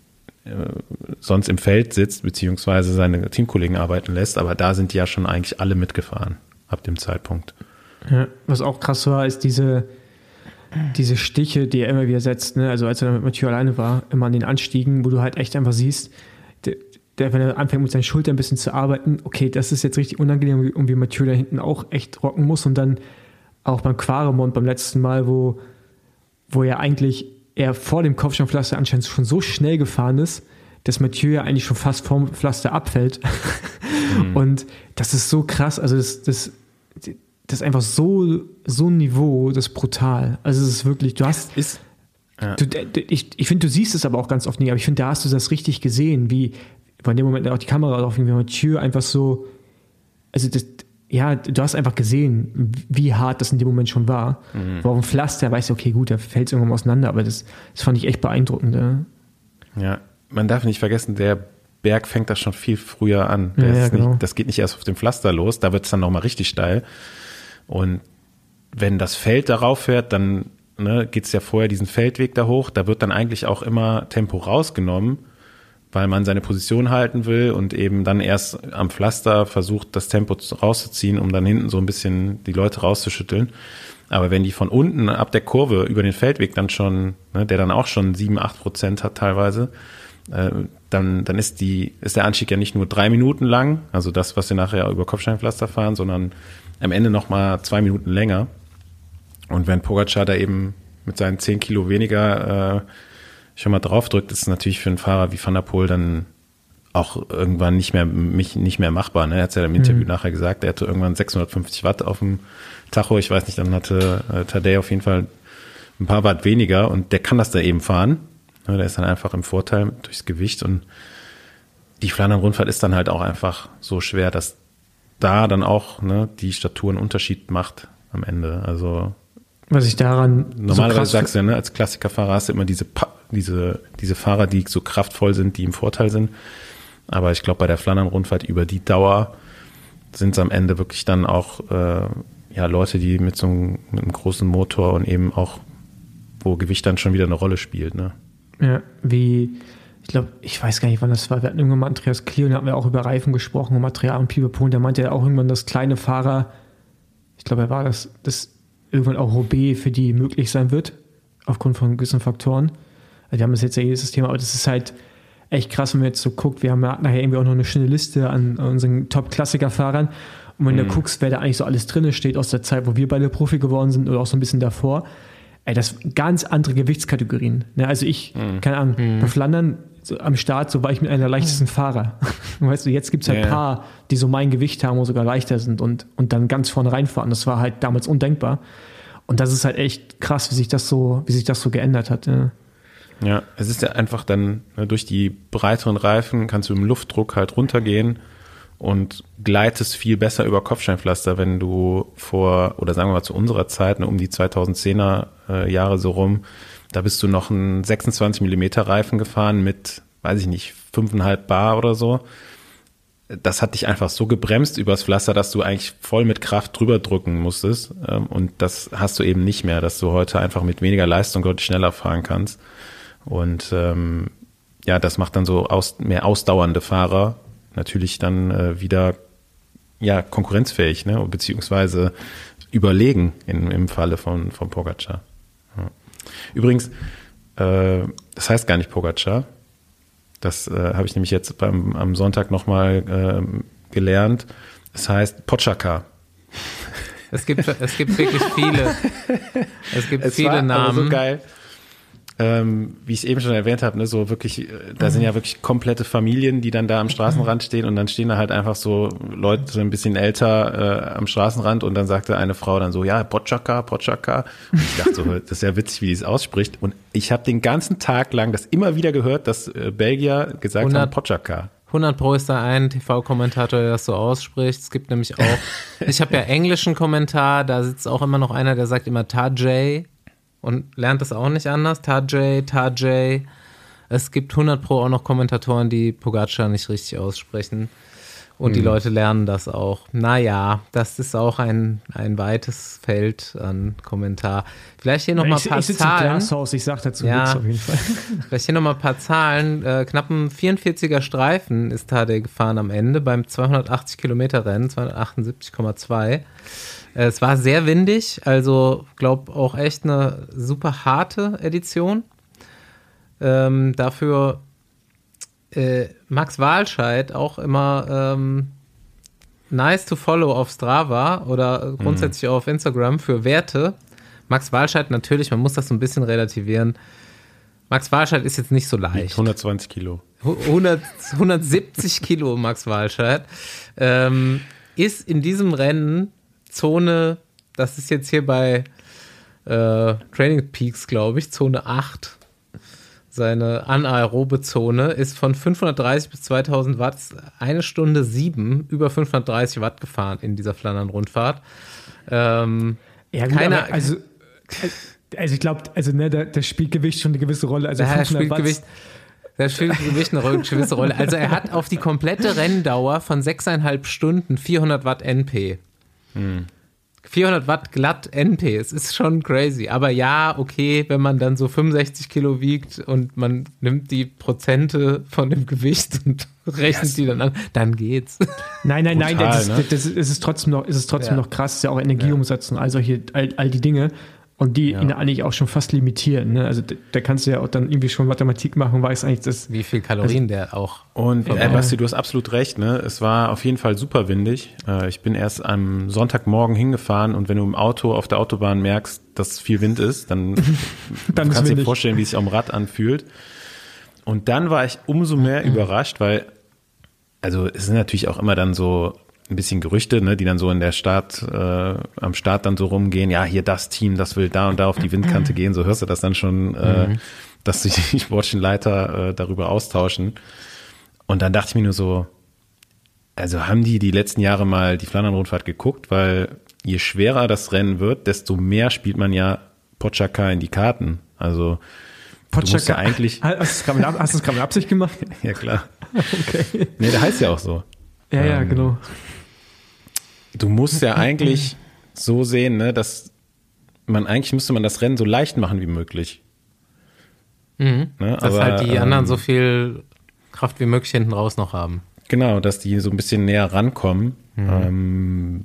sonst im Feld sitzt, beziehungsweise seine Teamkollegen arbeiten lässt, aber da sind die ja schon eigentlich alle mitgefahren, ab dem Zeitpunkt. Ja, was auch krass war, ist diese, diese Stiche, die er immer wieder setzt, ne? Also als er mit Mathieu alleine war, immer an den Anstiegen, wo du halt echt einfach siehst, der, der, wenn er anfängt mit seinen Schultern ein bisschen zu arbeiten, okay, das ist jetzt richtig unangenehm, und wie Mathieu da hinten auch echt rocken muss, und dann auch beim Quaremont beim letzten Mal, wo, wo er eigentlich er vor dem Kopfsteinpflaster anscheinend schon so schnell gefahren ist, dass Mathieu ja eigentlich schon fast vom Pflaster abfällt. Mhm. Und das ist so krass, also das, das, das ist einfach so, so ein Niveau, das ist brutal. Also es ist wirklich, du hast, ist, ja. du, ich, ich finde, du siehst es aber auch ganz oft nicht, aber ich finde, da hast du das richtig gesehen, wie von dem Moment auch die Kamera drauf ging, wie Mathieu einfach so, also das, ja, du hast einfach gesehen, wie hart das in dem Moment schon war. Mhm. Wo auf dem Pflaster weißt du, okay, gut, da fällt es irgendwann auseinander, aber das, das fand ich echt beeindruckend. Ja. ja, man darf nicht vergessen, der Berg fängt das schon viel früher an. Das, Ja, ja, ist genau. nicht, das geht nicht erst auf dem Pflaster los, da wird es dann nochmal richtig steil. Und wenn das Feld darauf fährt, dann ne, geht es ja vorher diesen Feldweg da hoch, da wird dann eigentlich auch immer Tempo rausgenommen, weil man seine Position halten will und eben dann erst am Pflaster versucht, das Tempo rauszuziehen, um dann hinten so ein bisschen die Leute rauszuschütteln. Aber wenn die von unten ab der Kurve über den Feldweg dann schon, ne, der dann auch schon sieben, acht Prozent hat teilweise, äh, dann, dann ist die, ist der Anstieg ja nicht nur drei Minuten lang, also das, was wir nachher über Kopfsteinpflaster fahren, sondern am Ende noch mal zwei Minuten länger. Und wenn Pogačar da eben mit seinen zehn Kilo weniger äh, schon mal draufdrückt, ist es natürlich für einen Fahrer wie Van der Poel dann auch irgendwann nicht mehr mich nicht mehr machbar. Ne? Er hat es ja im Interview mhm. nachher gesagt, er hatte irgendwann sechshundertfünfzig Watt auf dem Tacho. Ich weiß nicht, dann hatte äh, Tadej auf jeden Fall ein paar Watt weniger und der kann das da eben fahren. Ne? Der ist dann einfach im Vorteil durchs Gewicht und die Flandern-Rundfahrt ist dann halt auch einfach so schwer, dass da dann auch ne, die Statur einen Unterschied macht am Ende. Also was ich daran normalerweise so sagst du ja, ne, als Klassikerfahrer hast du immer diese, diese, diese Fahrer, die so kraftvoll sind, die im Vorteil sind. Aber ich glaube, bei der Flandern-Rundfahrt über die Dauer sind es am Ende wirklich dann auch äh, ja, Leute, die mit so einem, mit einem großen Motor und eben auch, wo Gewicht dann schon wieder eine Rolle spielt. Ne? Ja, wie, ich glaube, ich weiß gar nicht, wann das war. Wir hatten irgendwann mal Andreas Klier und da hatten wir auch über Reifen gesprochen und Material und Pipapo. Und der meinte ja auch irgendwann, dass kleine Fahrer, ich glaube, er war das, das irgendwann auch Roubaix für die möglich sein wird, aufgrund von gewissen Faktoren. Also wir haben das jetzt ja jedes Thema, aber das ist halt echt krass, wenn man jetzt so guckt. Wir haben ja nachher irgendwie auch noch eine schöne Liste an unseren Top-Klassiker-Fahrern. Und wenn mhm. du guckst, wer da eigentlich so alles drin steht aus der Zeit, wo wir beide Profi geworden sind oder auch so ein bisschen davor, ey, das sind ganz andere Gewichtskategorien. Ne? Also ich, mhm. keine Ahnung, mhm. bei Flandern so am Start, so war ich mit einer der leichtesten mhm. Fahrer. Weißt du, jetzt gibt es halt ein yeah. paar, die so mein Gewicht haben, wo sogar leichter sind und, und dann ganz vorne reinfahren. Das war halt damals undenkbar. Und das ist halt echt krass, wie sich das so, wie sich das so geändert hat. Ja. Ja, es ist ja einfach dann, ne, durch die breiteren Reifen kannst du im Luftdruck halt runtergehen und gleitest viel besser über Kopfsteinpflaster, wenn du vor, oder sagen wir mal zu unserer Zeit, ne, um die zweitausendzehner äh, Jahre so rum, da bist du noch einen sechsundzwanzig Millimeter Reifen gefahren mit, weiß ich nicht, fünfeinhalb Bar oder so. Das hat dich einfach so gebremst übers Pflaster, dass du eigentlich voll mit Kraft drüber drücken musstest. Und das hast du eben nicht mehr, dass du heute einfach mit weniger Leistung deutlich schneller fahren kannst. Und ähm, ja, das macht dann so aus, mehr ausdauernde Fahrer natürlich dann äh, wieder ja konkurrenzfähig, ne, beziehungsweise überlegen in, im Falle von, von Pogačar. Ja. Übrigens, äh, das heißt gar nicht Pogačar. Das äh, habe ich nämlich jetzt beim, am Sonntag nochmal äh, gelernt. Es heißt Pogačar. Es gibt, es gibt wirklich viele. Es gibt es viele war Namen. Aber so geil. Ähm, wie ich eben schon erwähnt habe, ne, so wirklich, da mhm. sind ja wirklich komplette Familien, die dann da am Straßenrand stehen und dann stehen da halt einfach so Leute, so ein bisschen älter äh, am Straßenrand und dann sagte eine Frau dann so, ja, Pogačar, Pogačar. Und ich dachte so, das ist ja witzig, wie die es ausspricht. Und ich habe den ganzen Tag lang das immer wieder gehört, dass äh, Belgier gesagt hundert haben, Pogačar. hundert Pro ist da ein T V-Kommentator, der das so ausspricht. Es gibt nämlich auch, ich habe ja englischen Kommentar, da sitzt auch immer noch einer, der sagt immer Tadej. Und lernt das auch nicht anders. Tadej, Tadej. Es gibt hundert Pro auch noch Kommentatoren, die Pogačar nicht richtig aussprechen. Und mhm. die Leute lernen das auch. Naja, das ist auch ein, ein weites Feld an Kommentar. Vielleicht hier nochmal ein paar ich sitze Zahlen. Im Glashaus, ich sag dazu ja, nichts auf jeden Fall. Vielleicht hier nochmal ein paar Zahlen. Äh, knapp ein vierundvierziger Streifen ist Tadej gefahren am Ende beim zweihundertachtzig Kilometer Rennen, zweihundertachtundsiebzig Komma zwei. Es war sehr windig, also glaube auch echt eine super harte Edition. Ähm, dafür äh, Max Walscheid auch immer ähm, nice to follow auf Strava oder grundsätzlich mhm. auf Instagram für Werte. Max Walscheid natürlich, man muss das so ein bisschen relativieren. Max Walscheid ist jetzt nicht so leicht. hundertzwanzig Kilo. hundert, hundertsiebzig Kilo Max Walscheid. Ähm, ist in diesem Rennen Zone, das ist jetzt hier bei äh, Training Peaks, glaube ich, Zone acht. Seine anaerobe Zone ist von fünfhundertdreißig bis zweitausend Watt, eine Stunde sieben, über fünfhundertdreißig Watt gefahren in dieser Flandern-Rundfahrt. Ähm, ja, gut, keine, aber also, also ich glaube, also ne, da, das Spielgewicht schon eine gewisse Rolle. Also ja, fünfhundert Spielgewicht, Watt. Da spielt Gewicht eine gewisse Rolle. Also er hat auf die komplette Renndauer von sechseinhalb Stunden vierhundert Watt N P. Hm. vierhundert Watt glatt N P, es ist schon crazy. Aber ja, okay, wenn man dann so fünfundsechzig Kilo wiegt und man nimmt die Prozente von dem Gewicht und rechnet yes. die dann an, dann geht's. Nein, nein, Brutal, nein, das, ne? ist, das ist, ist es trotzdem noch, ist es trotzdem ja. noch krass, ist ja auch Energieumsatz und all solche, all, all die Dinge. Und die ja. ihn eigentlich auch schon fast limitieren. Ne? Also da, da kannst du ja auch dann irgendwie schon Mathematik machen, weißt eigentlich, dass... Wie viel Kalorien also, der auch... Und äh, Basti, du hast absolut recht. Ne? Es war auf jeden Fall super windig. Äh, ich bin erst am Sonntagmorgen hingefahren und wenn du im Auto auf der Autobahn merkst, dass viel Wind ist, dann, dann kannst du dir vorstellen, wie es sich am Rad anfühlt. Und dann war ich umso mehr mhm. überrascht, weil also es sind natürlich auch immer dann so ein bisschen Gerüchte, ne, die dann so in der Start, äh, am Start dann so rumgehen, ja, hier das Team, das will da und da auf die Windkante gehen, so hörst du das dann schon, äh, mhm. dass sich die sportlichen Leiter äh, darüber austauschen. Und dann dachte ich mir nur so, also haben die die letzten Jahre mal die Flandern-Rundfahrt geguckt, weil je schwerer das Rennen wird, desto mehr spielt man ja Pogačar in die Karten. Also Pogačar, du musst ja eigentlich... Hast du es gerade mit Absicht gemacht? Ja, klar. Okay. Nee, der heißt ja auch so. Ja, ja, ähm, genau. Du musst ja eigentlich so sehen, ne, dass man eigentlich müsste man das Rennen so leicht machen wie möglich. Mhm. Ne, dass aber, halt die ähm, anderen so viel Kraft wie möglich hinten raus noch haben. Genau, dass die so ein bisschen näher rankommen. Mhm. Ähm,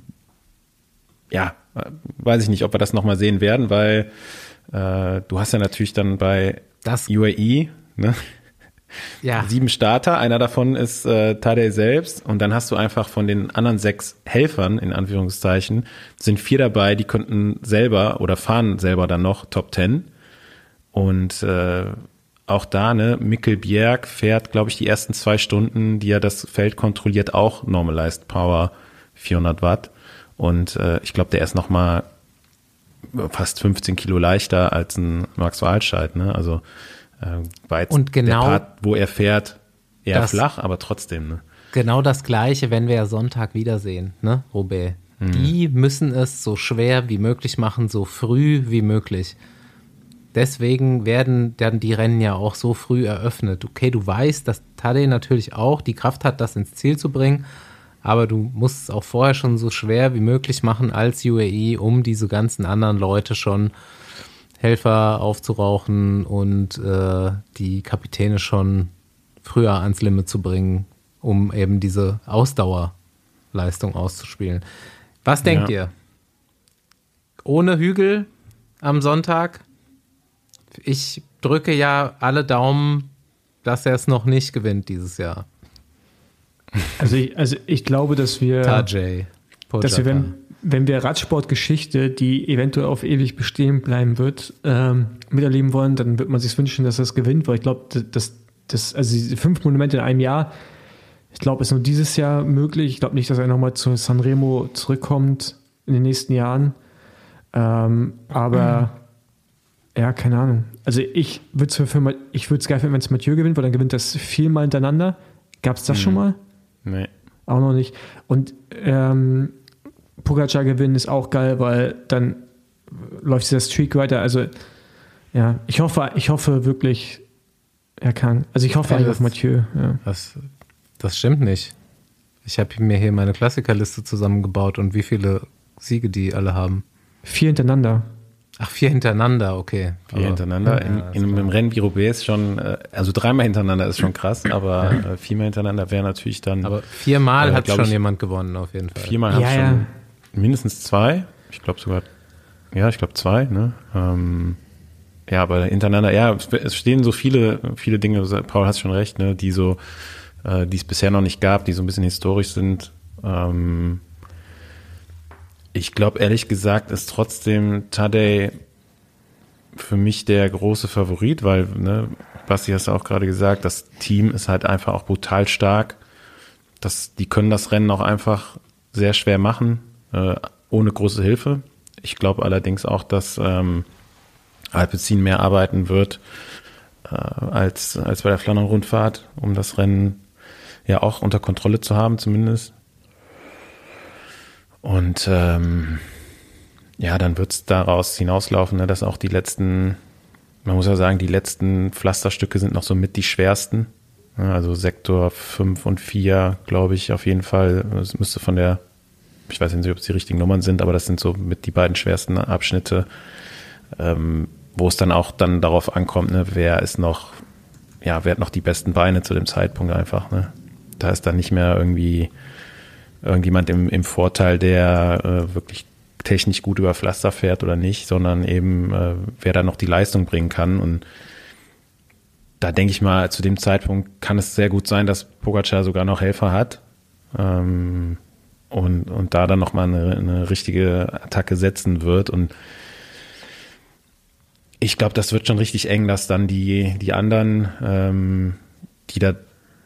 ja, weiß ich nicht, ob wir das nochmal sehen werden, weil äh, du hast ja natürlich dann bei das U A E, ne? Ja. Sieben Starter, einer davon ist äh, Tadej selbst und dann hast du einfach von den anderen sechs Helfern, in Anführungszeichen, sind vier dabei, die könnten selber oder fahren selber dann noch Top Ten und äh, auch da, ne, Mikkel Bjerg fährt, glaube ich, die ersten zwei Stunden, die er das Feld kontrolliert, auch Normalized Power vierhundert Watt und äh, ich glaube, der ist noch mal fast fünfzehn Kilo leichter als ein Max Walscheid, ne, also war jetzt und genau der Part, wo er fährt, eher das, flach, aber trotzdem. Ne? Genau das Gleiche, wenn wir ja Sonntag wiedersehen, ne, Roubaix. Mhm. Die müssen es so schwer wie möglich machen, so früh wie möglich. Deswegen werden dann die Rennen ja auch so früh eröffnet. Okay, du weißt, dass Tadej natürlich auch die Kraft hat, das ins Ziel zu bringen, aber du musst es auch vorher schon so schwer wie möglich machen als U A E, um diese ganzen anderen Leute schon Helfer aufzurauchen und äh, die Kapitäne schon früher ans Limit zu bringen, um eben diese Ausdauerleistung auszuspielen. Was denkt ja. ihr? Ohne Hügel am Sonntag? Ich drücke ja alle Daumen, dass er es noch nicht gewinnt dieses Jahr. Also ich, also ich glaube, dass wir, Tadej Pogačar. dass wir wenn, wenn wir Radsportgeschichte, die eventuell auf ewig bestehen bleiben wird, ähm, miterleben wollen, dann wird man sich wünschen, dass er es gewinnt, weil ich glaube, dass das, also diese fünf Monumente in einem Jahr, ich glaube, ist nur dieses Jahr möglich. Ich glaube nicht, dass er nochmal zu Sanremo zurückkommt in den nächsten Jahren. Ähm, aber mhm. ja, keine Ahnung. Also ich würde es für, ich würde es geil finden, wenn es Mathieu gewinnt, weil dann gewinnt das viermal hintereinander. Gab es das mhm. schon mal? Nee. Auch noch nicht. Und ähm, Pogačar gewinnen ist auch geil, weil dann läuft dieser Streak weiter. Also ja, ich hoffe, ich hoffe wirklich, er kann. Also ich hoffe ja, eigentlich auf Mathieu. Ja. Das, das stimmt nicht. Ich habe mir hier meine Klassikerliste zusammengebaut und wie viele Siege die alle haben. Vier hintereinander. Ach, vier hintereinander, okay. Vier aber, hintereinander. Ja, in, in einem Rennen wie Roubaix ist schon, also dreimal hintereinander ist schon krass, aber äh, viermal hintereinander wäre natürlich dann. Aber viermal äh, hat schon ich, jemand gewonnen, auf jeden Fall. Viermal ja, hat ja. schon mindestens zwei. Ich glaube sogar, ja, ich glaube zwei, ne? Ähm, ja, aber hintereinander, ja, es stehen so viele, viele Dinge, Paul hat schon recht, ne, die so, äh, die es bisher noch nicht gab, die so ein bisschen historisch sind. Ähm, Ich glaube, ehrlich gesagt, ist trotzdem Tadej für mich der große Favorit, weil, ne, Basti, hast du auch gerade gesagt, das Team ist halt einfach auch brutal stark. Das, die können das Rennen auch einfach sehr schwer machen, äh, ohne große Hilfe. Ich glaube allerdings auch, dass ähm, Alpecin mehr arbeiten wird äh, als, als bei der Flandern-Rundfahrt, um das Rennen ja auch unter Kontrolle zu haben zumindest. Und ähm, ja, dann wird es daraus hinauslaufen, ne, dass auch die letzten man muss ja sagen, die letzten Pflasterstücke sind noch so mit die schwersten. Also Sektor fünf und vier, glaube ich, auf jeden Fall. Es müsste von der, ich weiß nicht, ob es die richtigen Nummern sind, aber das sind so mit die beiden schwersten Abschnitte, ähm, wo es dann auch dann darauf ankommt, ne, wer ist noch, ja, wer hat noch die besten Beine zu dem Zeitpunkt einfach. Ne? Da ist dann nicht mehr irgendwie irgendjemand im, im Vorteil, der äh, wirklich technisch gut über Pflaster fährt oder nicht, sondern eben, äh, wer da noch die Leistung bringen kann. Und da denke ich mal, zu dem Zeitpunkt kann es sehr gut sein, dass Pogačar sogar noch Helfer hat ähm, und, und da dann nochmal eine, eine richtige Attacke setzen wird. Und ich glaube, das wird schon richtig eng, dass dann die, die anderen, ähm, die da,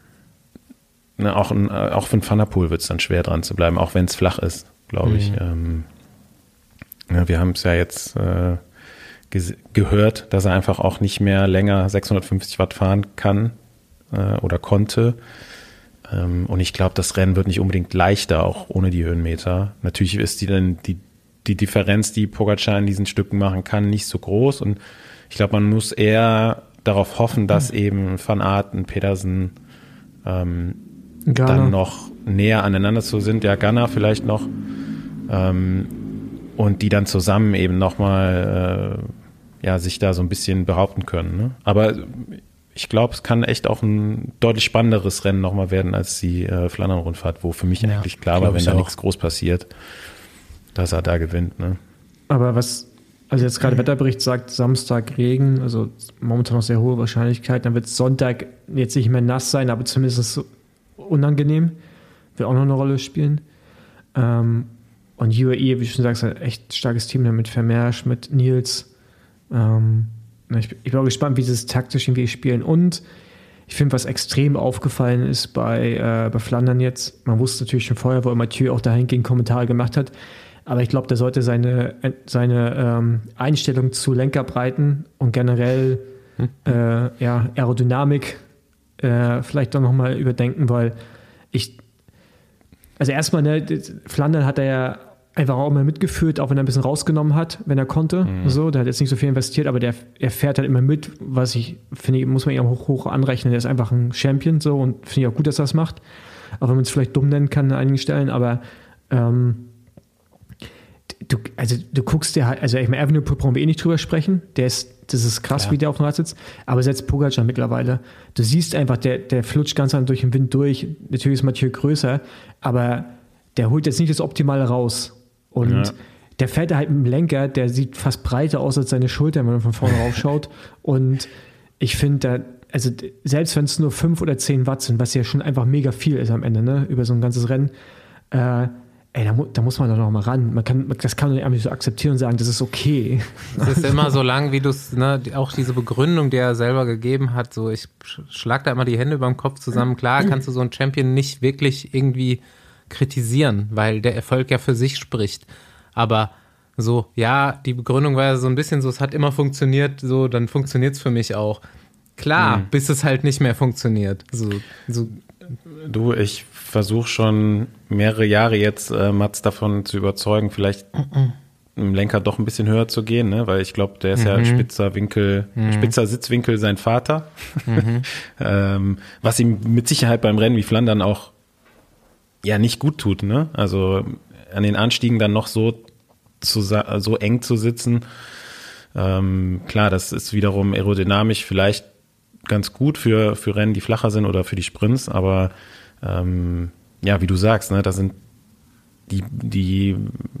ne, auch, auch für den Van der Poel wird es dann schwer dran zu bleiben, auch wenn es flach ist, glaube ich. Mhm. Ähm, ja, wir haben es ja jetzt äh, ge- gehört, dass er einfach auch nicht mehr länger sechshundertfünfzig Watt fahren kann äh, oder konnte. Ähm, und ich glaube, das Rennen wird nicht unbedingt leichter, auch ohne die Höhenmeter. Natürlich ist die dann die die Differenz, die Pogačar in diesen Stücken machen kann, nicht so groß. Und ich glaube, man muss eher darauf hoffen, dass eben Van Aert und Pedersen ähm, dann noch näher aneinander zu sind. Ja, Ganna vielleicht noch. Ähm, und die dann zusammen eben nochmal äh, ja, sich da so ein bisschen behaupten können. Ne? Aber ich glaube, es kann echt auch ein deutlich spannenderes Rennen nochmal werden als die äh, Flandern-Rundfahrt, wo für mich ja, eigentlich klar war, wenn da nichts groß passiert, dass er da gewinnt. Ne? Aber was, also jetzt gerade Wetterbericht sagt, Samstag Regen, also momentan noch sehr hohe Wahrscheinlichkeit, dann wird Sonntag jetzt nicht mehr nass sein, aber zumindest unangenehm, wird auch noch eine Rolle spielen. Ähm, und U A E, wie du schon sagst, hat echt starkes Team mit Vermeersch, mit Nils. Ähm, ich, ich bin auch gespannt, wie sie es taktisch irgendwie spielen. Und ich finde, was extrem aufgefallen ist bei, äh, bei Flandern jetzt, man wusste natürlich schon vorher, wo Mathieu auch dahingehend Kommentare gemacht hat, aber ich glaube, der sollte seine, seine ähm, Einstellung zu Lenkerbreiten und generell hm. äh, ja, Aerodynamik äh, vielleicht doch nochmal überdenken, weil ich, also erstmal, ne, Flandern hat er ja einfach auch immer mitgeführt, auch wenn er ein bisschen rausgenommen hat, wenn er konnte. Mhm. So, der hat jetzt nicht so viel investiert, aber der, er fährt halt immer mit, was ich finde, muss man ihm hoch, hoch anrechnen. Der ist einfach ein Champion so und finde ich auch gut, dass er das macht. Auch wenn man es vielleicht dumm nennen kann an einigen Stellen, aber ähm, du, also du guckst dir halt, also ich meine, Evenepoel brauchen wir eh nicht drüber sprechen. Der ist, das ist krass, ja, wie der auf dem Rad sitzt. Aber selbst Pogačar mittlerweile, du siehst einfach, der, der flutscht ganz durch den Wind durch. Natürlich ist Mathieu größer, aber der holt jetzt nicht das Optimale raus. Und ja, der fährt halt mit dem Lenker, der sieht fast breiter aus als seine Schultern, wenn man von vorne raufschaut. Und ich finde, da, also selbst wenn es nur fünf oder zehn Watt sind, was ja schon einfach mega viel ist am Ende, ne, über so ein ganzes Rennen, äh, ey, da, mu- da muss man doch noch mal ran. Man kann, das kann man nicht einfach so akzeptieren und sagen, das ist okay. Es ist immer so lang, wie du es, ne, auch diese Begründung, die er selber gegeben hat, so, ich schlag da immer die Hände über dem Kopf zusammen. Klar kannst du so einen Champion nicht wirklich irgendwie kritisieren, weil der Erfolg ja für sich spricht. Aber so, ja, die Begründung war ja so ein bisschen so, es hat immer funktioniert, so, dann funktioniert es für mich auch. Klar, mhm. bis es halt nicht mehr funktioniert. So, so. Du, ich versuche schon mehrere Jahre jetzt, äh, Mats davon zu überzeugen, vielleicht mhm. im Lenker doch ein bisschen höher zu gehen, ne? Weil ich glaube, der ist mhm. ja spitzer Winkel, mhm. spitzer Sitzwinkel sein Vater, mhm. ähm, was ihm mit Sicherheit beim Rennen wie Flandern auch ja nicht gut tut, ne? Also an den Anstiegen dann noch so zu, so eng zu sitzen, ähm, klar, das ist wiederum aerodynamisch vielleicht ganz gut für, für Rennen, die flacher sind oder für die Sprints, aber ähm, ja, wie du sagst, ne, da sind die, die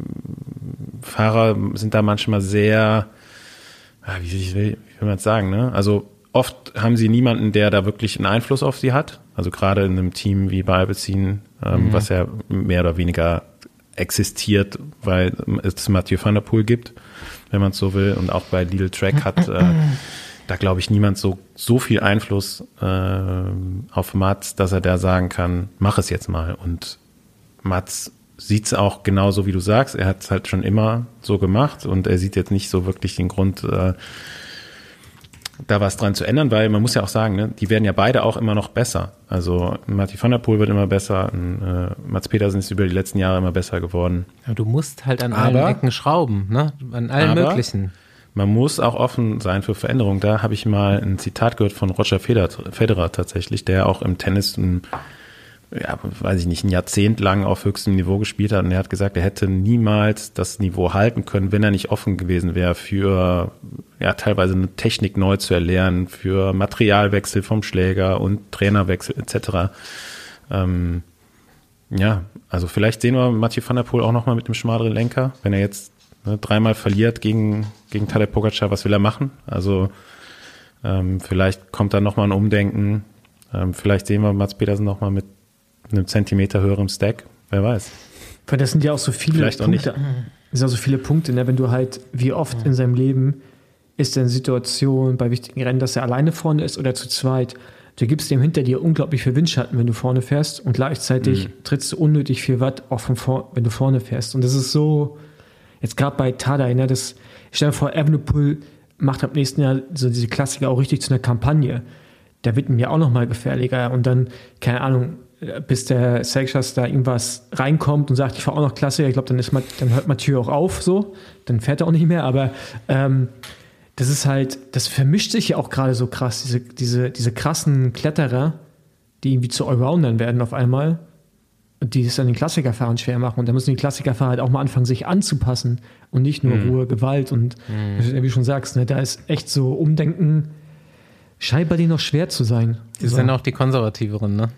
Fahrer sind da manchmal sehr, wie, wie will, wie will man es sagen, ne? Also oft haben sie niemanden, der da wirklich einen Einfluss auf sie hat. Also gerade in einem Team wie bei Alpecin, ähm, mhm. was ja mehr oder weniger existiert, weil es Mathieu van der Poel gibt, wenn man es so will. Und auch bei Lidl Track hat äh, da, glaube ich, niemand so, so viel Einfluss äh, auf Mats, dass er da sagen kann, mach es jetzt mal. Und Mats sieht es auch genauso, wie du sagst. Er hat es halt schon immer so gemacht und er sieht jetzt nicht so wirklich den Grund, äh, da was dran zu ändern, weil man muss ja auch sagen, ne, die werden ja beide auch immer noch besser. Also Mathieu van der Poel wird immer besser, und, äh, Mats Pedersen ist über die letzten Jahre immer besser geworden. Ja, du musst halt an aber, allen Ecken schrauben, ne? An allen aber, möglichen. man muss auch offen sein für Veränderungen. Da habe ich mal ein Zitat gehört von Roger Federer, Federer tatsächlich, der auch im Tennis ein, ja, weiß ich nicht, ein Jahrzehnt lang auf höchstem Niveau gespielt hat. Und er hat gesagt, er hätte niemals das Niveau halten können, wenn er nicht offen gewesen wäre für, ja, teilweise eine Technik neu zu erlernen, für Materialwechsel vom Schläger und Trainerwechsel et cetera. Ähm, ja, also vielleicht sehen wir Mathieu van der Poel auch nochmal mit dem schmaleren Lenker, wenn er jetzt ne, dreimal verliert gegen, gegen Tadej Pogacar, was will er machen? Also ähm, vielleicht kommt da nochmal ein Umdenken, ähm, vielleicht sehen wir Mats Pedersen nochmal mit einem Zentimeter höherem Stack, wer weiß. Weil das sind ja auch so viele Vielleicht Punkte. Das sind auch so viele Punkte, ne? Wenn du halt, wie oft in seinem Leben ist denn Situation bei wichtigen Rennen, dass er alleine vorne ist oder zu zweit. Du gibst dem hinter dir unglaublich viel Windschatten, wenn du vorne fährst und gleichzeitig mhm. trittst du unnötig viel Watt auch von vor, wenn du vorne fährst. Und das ist so, jetzt gerade bei Tadej, ne, das, stell dir vor, Evenepoel macht ab nächsten Jahr so diese Klassiker auch richtig zu einer Kampagne. Da wird mir auch nochmal gefährlicher und dann, keine Ahnung, bis der Seixas da irgendwas reinkommt und sagt, ich fahre auch noch Klassiker, ich glaube, dann ist dann hört Mathieu auch auf, so, dann fährt er auch nicht mehr, aber ähm, das ist halt, das vermischt sich ja auch gerade so krass, diese, diese, diese krassen Kletterer, die irgendwie zu Allroundern werden auf einmal und die es dann den Klassikerfahrern schwer machen und da müssen die Klassikerfahrer halt auch mal anfangen, sich anzupassen und nicht nur mhm. Ruhe, Gewalt und mhm. wie du schon sagst, ne, da ist echt so Umdenken, scheint bei denen noch schwer zu sein. Die so. Sind auch die Konservativeren, ne?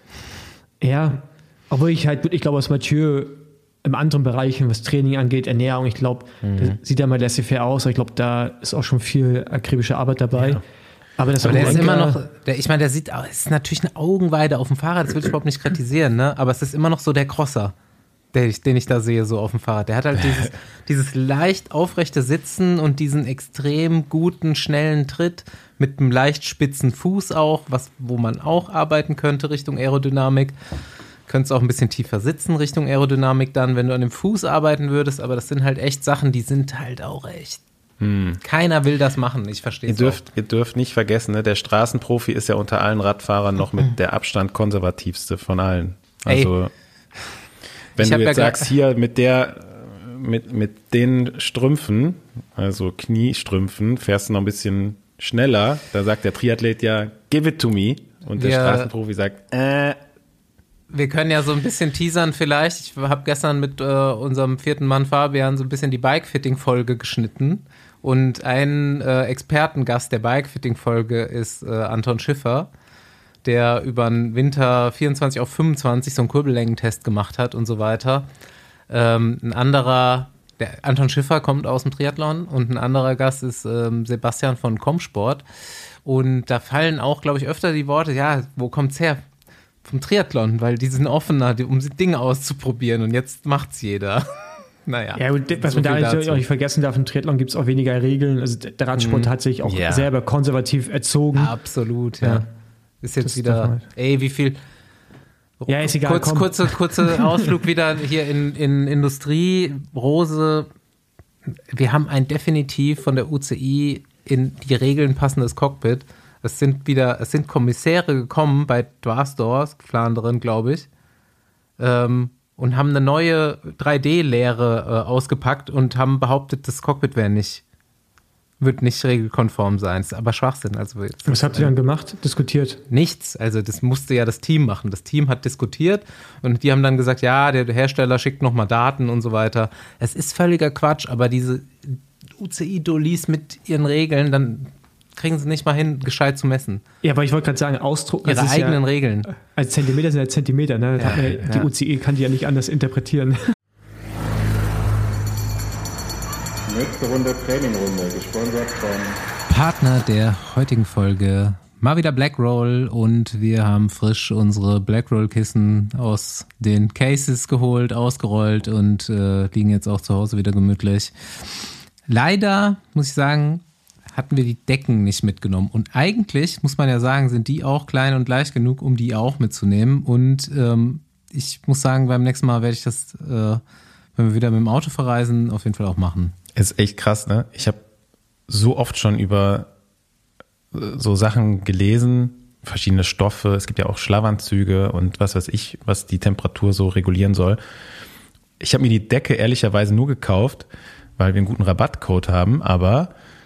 Ja, obwohl ich halt wirklich glaube, dass Mathieu im anderen Bereichen, was Training angeht, Ernährung, ich glaube, mhm. sieht ja mal laissez-faire aus, aber ich glaube, da ist auch schon viel akribische Arbeit dabei. Ja. Aber, das aber der ist immer noch, der, ich meine, der sieht, ist natürlich eine Augenweide auf dem Fahrrad, das will ich überhaupt nicht kritisieren, ne? Aber es ist immer noch so der Crosser, den ich, den ich da sehe, so auf dem Fahrrad. Der hat halt dieses, dieses leicht aufrechte Sitzen und diesen extrem guten, schnellen Tritt mit einem leicht spitzen Fuß auch, was, wo man auch arbeiten könnte Richtung Aerodynamik. Könntest auch ein bisschen tiefer sitzen Richtung Aerodynamik dann, wenn du an dem Fuß arbeiten würdest, aber das sind halt echt Sachen, die sind halt auch echt. Hm. Keiner will das machen, ich verstehe es. Ihr dürft, ihr dürft nicht vergessen, ne, der Straßenprofi ist ja unter allen Radfahrern noch mit der Abstand konservativste von allen. Also, Ey. wenn ich du jetzt ja sagst, hier mit der, mit, mit den Strümpfen, also Kniestrümpfen, fährst du noch ein bisschen schneller, da sagt der Triathlet ja, give it to me. Und der ja. Straßenprofi sagt, äh. Wir können ja so ein bisschen teasern vielleicht. Ich habe gestern mit äh, unserem vierten Mann Fabian so ein bisschen die Bike-Fitting-Folge geschnitten. Und ein äh, Expertengast der Bike-Fitting-Folge ist äh, Anton Schiffer, der über den Winter vierundzwanzig auf fünfundzwanzig so einen Kurbellängentest gemacht hat und so weiter. Ähm, ein anderer, der Anton Schiffer kommt aus dem Triathlon und ein anderer Gast ist ähm, Sebastian von Comsport. Und da fallen auch, glaube ich, öfter die Worte, ja, wo kommt's her? Vom Triathlon, weil die sind offener, um Dinge auszuprobieren und jetzt macht's jeder. Naja. Ja, und was so man da auch nicht vergessen darf, im Triathlon gibt es auch weniger Regeln. Also der Radsport mm. hat sich auch yeah. selber konservativ erzogen. Absolut, ja. ja. Ist jetzt das wieder, ey, wie viel. Ja, ist egal. Kurz, kurze, kurze Ausflug wieder hier in, in Industrie. Rose, wir haben ein definitiv von der U C I in die Regeln passendes Cockpit. Es sind wieder, es sind Kommissäre gekommen bei Dwarsdorf, Flandern, glaube ich, ähm, und haben eine neue drei D-Lehre äh, ausgepackt und haben behauptet, das Cockpit wäre nicht, wird nicht regelkonform sein. Das ist aber Schwachsinn. Also jetzt, Was habt ihr dann gemacht? Diskutiert? Nichts. Also das musste ja das Team machen. Das Team hat diskutiert und die haben dann gesagt, ja, der Hersteller schickt nochmal Daten und so weiter. Es ist völliger Quatsch, aber diese U C I-Dolis mit ihren Regeln, dann kriegen sie nicht mal hin, gescheit zu messen. Ja, aber ich wollte gerade sagen, Ausdruck. Ihre eigenen ja, Regeln. Als Zentimeter sind ja Zentimeter, ne? Ja, ja, die ja. U C I kann die ja nicht anders interpretieren. Nächste Runde, Trainingrunde, gesponsert von Partner der heutigen Folge, mal wieder Blackroll, und wir haben frisch unsere Blackroll-Kissen aus den Cases geholt, ausgerollt und äh, liegen jetzt auch zu Hause wieder gemütlich. Leider, muss ich sagen, hatten wir die Decken nicht mitgenommen. Und eigentlich, muss man ja sagen, sind die auch klein und leicht genug, um die auch mitzunehmen. Und ähm, ich muss sagen, beim nächsten Mal werde ich das, äh, wenn wir wieder mit dem Auto verreisen, auf jeden Fall auch machen. Ist echt krass, ne? Ich habe so oft schon über so Sachen gelesen, verschiedene Stoffe. Es gibt ja auch Schlafanzüge und was weiß ich, was die Temperatur so regulieren soll. Ich habe mir die Decke ehrlicherweise nur gekauft, weil wir einen guten Rabattcode haben, aber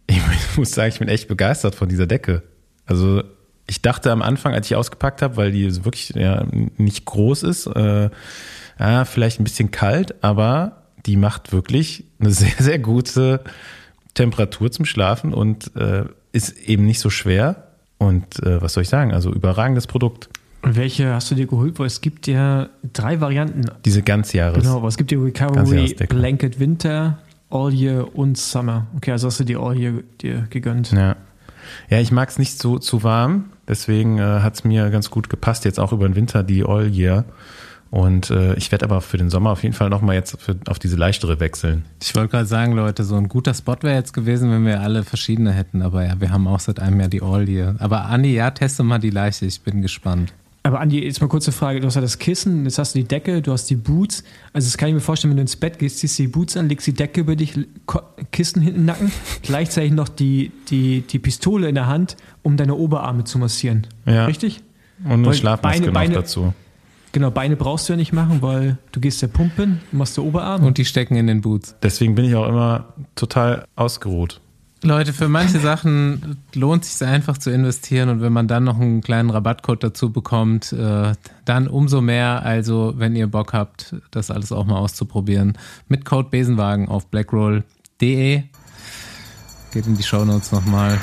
Ich muss sagen, ich bin echt begeistert von dieser Decke. Also ich dachte am Anfang, als ich ausgepackt habe, weil die wirklich ja, nicht groß ist, äh, ja, vielleicht ein bisschen kalt, aber die macht wirklich eine sehr, sehr gute Temperatur zum Schlafen und äh, ist eben nicht so schwer. Und äh, was soll ich sagen? Also überragendes Produkt. Und welche hast du dir geholt? Weil es gibt ja drei Varianten. Diese Ganzjahres. Genau, aber es gibt die Recovery Blanket Winter, All Year und Summer. Okay, also hast du die All Year dir gegönnt. Ja, ja, ich mag es nicht so zu warm. Deswegen äh, hat es mir ganz gut gepasst, jetzt auch über den Winter die All Year. Und äh, ich werde aber für den Sommer auf jeden Fall nochmal jetzt für, auf diese leichtere wechseln. Ich wollte gerade sagen, Leute, so ein guter Spot wäre jetzt gewesen, wenn wir alle verschiedene hätten. Aber ja, wir haben auch seit einem Jahr die All Year. Aber Andi, ja, teste mal die leichte, ich bin gespannt. Aber Andi, jetzt mal kurze Frage. Du hast ja das Kissen, jetzt hast du die Decke, du hast die Boots. Also das kann ich mir vorstellen, wenn du ins Bett gehst, ziehst du die Boots an, legst die Decke über dich, Kissen hinten im Nacken, gleichzeitig noch die, die, die Pistole in der Hand, um deine Oberarme zu massieren. Ja. Richtig? Und eine Schlafmaske noch Beine, dazu. Genau, Beine brauchst du ja nicht machen, weil du gehst ja pumpen, machst du Oberarme. Und die stecken in den Boots. Deswegen bin ich auch immer total ausgeruht. Leute, für manche Sachen lohnt es sich einfach zu investieren und wenn man dann noch einen kleinen Rabattcode dazu bekommt, äh, dann umso mehr. Also wenn ihr Bock habt, das alles auch mal auszuprobieren, mit Code Besenwagen auf blackroll punkt de. Geht in die Shownotes nochmal.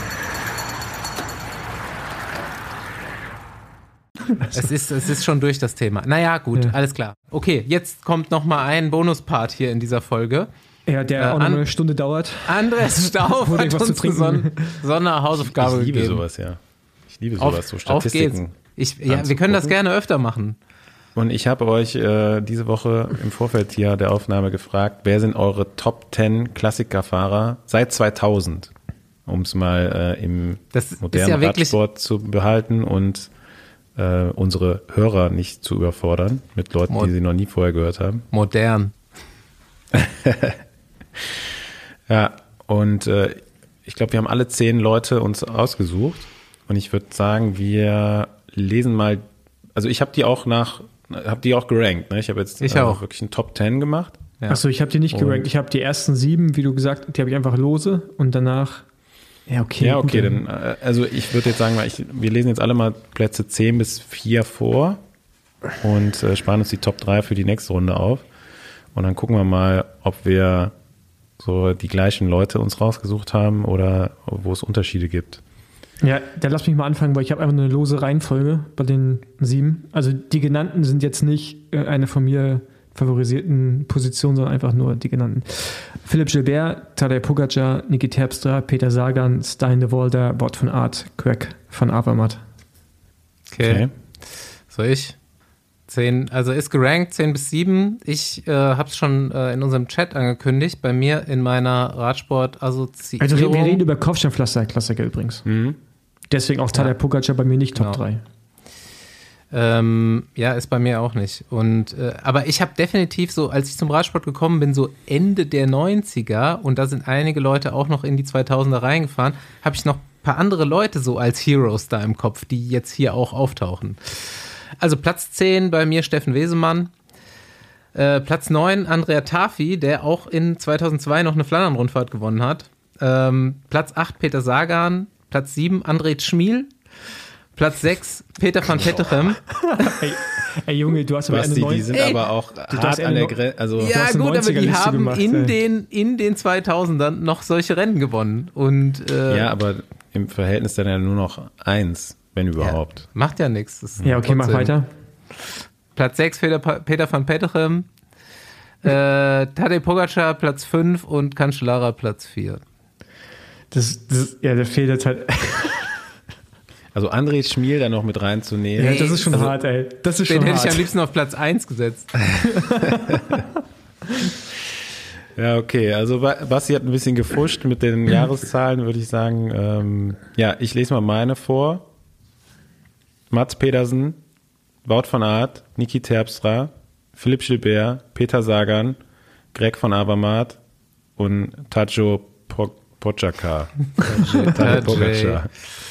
Es ist, es ist schon durch das Thema. Naja, gut, ja. Alles klar. Okay, jetzt kommt nochmal ein Bonuspart hier in dieser Folge. Ja, der äh, auch noch eine Stunde dauert. Andres Stauf hat uns eine Son- Sonderhausaufgabe gegeben. Ich liebe gegeben. sowas, ja. Ich liebe sowas, auf, so Statistiken. Ich, ja, wir können das gerne öfter machen. Und ich habe euch äh, diese Woche im Vorfeld hier der Aufnahme gefragt, wer sind eure Top zehn Klassikerfahrer seit zweitausend? Um es mal äh, im das modernen ja Radsport zu behalten und äh, unsere Hörer nicht zu überfordern mit Leuten, Mo- die sie noch nie vorher gehört haben. Modern. Ja, und äh, ich glaube, wir haben alle zehn Leute uns ausgesucht und ich würde sagen, wir lesen mal, also ich habe die auch nach, habe die auch gerankt, ne? Ich habe jetzt ich also auch. wirklich einen Top zehn gemacht. Ja. Achso, ich habe die nicht gerankt, und ich habe die ersten sieben, wie du gesagt hast, die habe ich einfach lose und danach, ja okay. Ja, okay, gut, dann, also ich würde jetzt sagen, ich, wir lesen jetzt alle mal Plätze zehn bis vier vor und äh, sparen uns die Top drei für die nächste Runde auf. Und dann gucken wir mal, ob wir so die gleichen Leute uns rausgesucht haben oder wo es Unterschiede gibt. Ja, dann lass mich mal anfangen, weil ich habe einfach eine lose Reihenfolge bei den sieben. Also die genannten sind jetzt nicht eine von mir favorisierten Positionen, sondern einfach nur die genannten. Philipp Gilbert, Tadej Pogacar, Niki Terpstra, Peter Sagan, Stijn de Volder, Wout van Aert, Greg van Avermaet. Okay. okay. Soll ich? zehn, also ist gerankt zehn bis sieben. Ich äh, habe es schon äh, in unserem Chat angekündigt, bei mir in meiner Radsport-Assoziierung. Also wir reden über Kopfsteinpflaster-Klassiker übrigens. Mhm. Deswegen auch Tadej ja. Pogacar bei mir nicht Top drei. Ähm, ja, ist bei mir auch nicht. Und, äh, aber ich habe definitiv so, als ich zum Radsport gekommen bin, so Ende der neunziger und da sind einige Leute auch noch in die zweitausender reingefahren, habe ich noch ein paar andere Leute so als Heroes da im Kopf, die jetzt hier auch auftauchen. Also Platz zehn bei mir Steffen Wesemann, äh, Platz neun Andrea Tafi, der auch in zweitausendzwei noch eine Flandern-Rundfahrt gewonnen hat, ähm, Platz acht Peter Sagan, Platz sieben André Schmiel, Platz sechs Peter van Petegem. Ey, ey Junge, du hast aber Basti, eine die sind ey, aber auch hart an der Grenze. Also ja gut, aber die haben gemacht, in, den, in den zweitausendern noch solche Rennen gewonnen. Und, äh, ja, aber im Verhältnis dann ja nur noch eins. Wenn überhaupt. Ja, macht ja nichts. Ja, okay, mach weiter. Platz sechs, Peter, Peter van Petegem. Äh, Tadej Pogacar, Platz fünf und Cancellara, Platz vier. Das, das, ja, der fehlt jetzt halt. Also André Schmiel da noch mit reinzunehmen. Ja, das ist schon also, hart, ey. Das ist den schon hätte hart. ich am liebsten auf Platz eins gesetzt. Ja, okay. Also Basti hat ein bisschen gefuscht mit den Jahreszahlen, würde ich sagen. Ähm, ja, ich lese mal meine vor. Mats Pedersen, Wout van Aert, Niki Terpstra, Philipp Gilbert, Peter Sagan, Greg van Avermaet und Tadej Pogacar. Tadej Pogacar.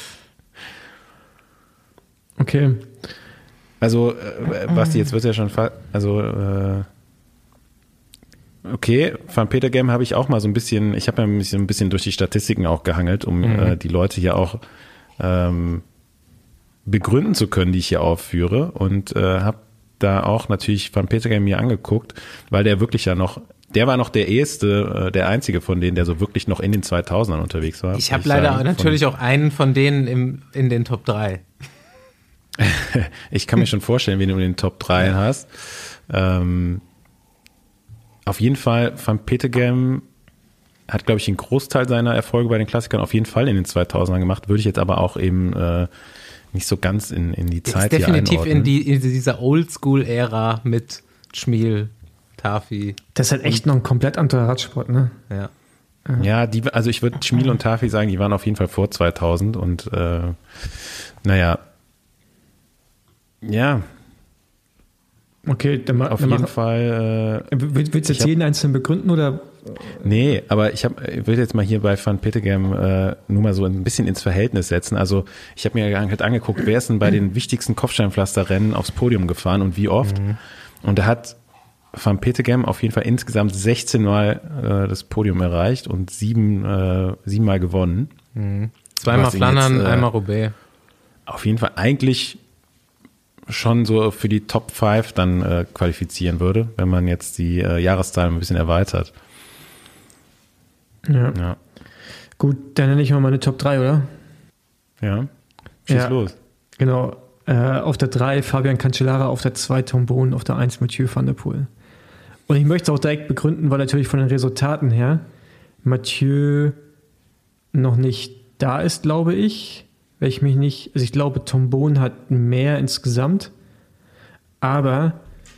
Okay. Also, äh, Basti, jetzt wird ja schon fa- also äh, okay, Van Petergem habe ich auch mal so ein bisschen, ich habe ja mich so ein bisschen durch die Statistiken auch gehangelt, um mhm. äh, die Leute hier auch ähm, begründen zu können, die ich hier aufführe, und äh, habe da auch natürlich Van Petergem mir angeguckt, weil der wirklich ja noch, der war noch der erste, äh, der einzige von denen, der so wirklich noch in den zweitausendern unterwegs war. Ich habe leider sagen, natürlich auch einen von denen im, in den Top drei. Ich kann mir schon vorstellen, wen du in den Top drei ja. hast. Ähm, auf jeden Fall, Van Petergem hat, glaube ich, einen Großteil seiner Erfolge bei den Klassikern auf jeden Fall in den zweitausendern gemacht, würde ich jetzt aber auch eben äh, nicht so ganz in, in die Zeit hier einordnen. Definitiv in, die, in dieser Oldschool-Ära mit Schmiel, Tafi. Das ist halt echt noch ein komplett anderer Radsport, ne? Ja. Ja, die, also ich würde Schmiel und Tafi sagen, die waren auf jeden Fall vor zweitausend und äh, naja, ja. Okay, dann auf dann jeden mach, Fall. Äh, willst du jetzt hab, jeden einzelnen begründen oder? Nee, aber ich habe, ich will jetzt mal hier bei Van Petergem äh, nur mal so ein bisschen ins Verhältnis setzen. Also ich habe mir halt angeguckt, wer ist denn bei den wichtigsten Kopfsteinpflasterrennen aufs Podium gefahren und wie oft. Mhm. Und da hat Van Petergem auf jeden Fall insgesamt sechzehn Mal äh, das Podium erreicht und sieben, äh, sieben Mal gewonnen. Mhm. Zweimal Flandern, jetzt, äh, einmal Roubaix. Auf jeden Fall eigentlich schon so für die Top fünf dann äh, qualifizieren würde, wenn man jetzt die äh, Jahreszahlen ein bisschen erweitert. Ja. ja. Gut, dann nenne ich mal meine Top drei, oder? Ja, schieß ja, los. Genau. Äh, auf der drei Fabian Cancellara, auf der zwei Tom Bonen, auf der eins Mathieu van der Poel. Und ich möchte es auch direkt begründen, weil natürlich von den Resultaten her Mathieu noch nicht da ist, glaube ich. Weil ich mich nicht, also ich glaube, Tom Bonen hat mehr insgesamt, aber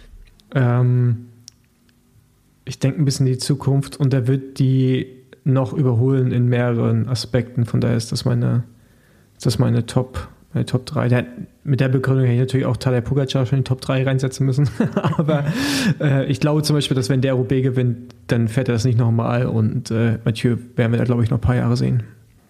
ähm, ich denke ein bisschen in die Zukunft und er wird die noch überholen in mehreren Aspekten. Von daher ist das meine, ist das meine Top, meine Top drei. Der, mit der Begründung hätte ich natürlich auch Tadej Pogacar schon in die Top drei reinsetzen müssen. Aber äh, ich glaube zum Beispiel, dass wenn der Roubaix gewinnt, dann fährt er das nicht nochmal und äh, Mathieu werden wir da, glaube ich, noch ein paar Jahre sehen.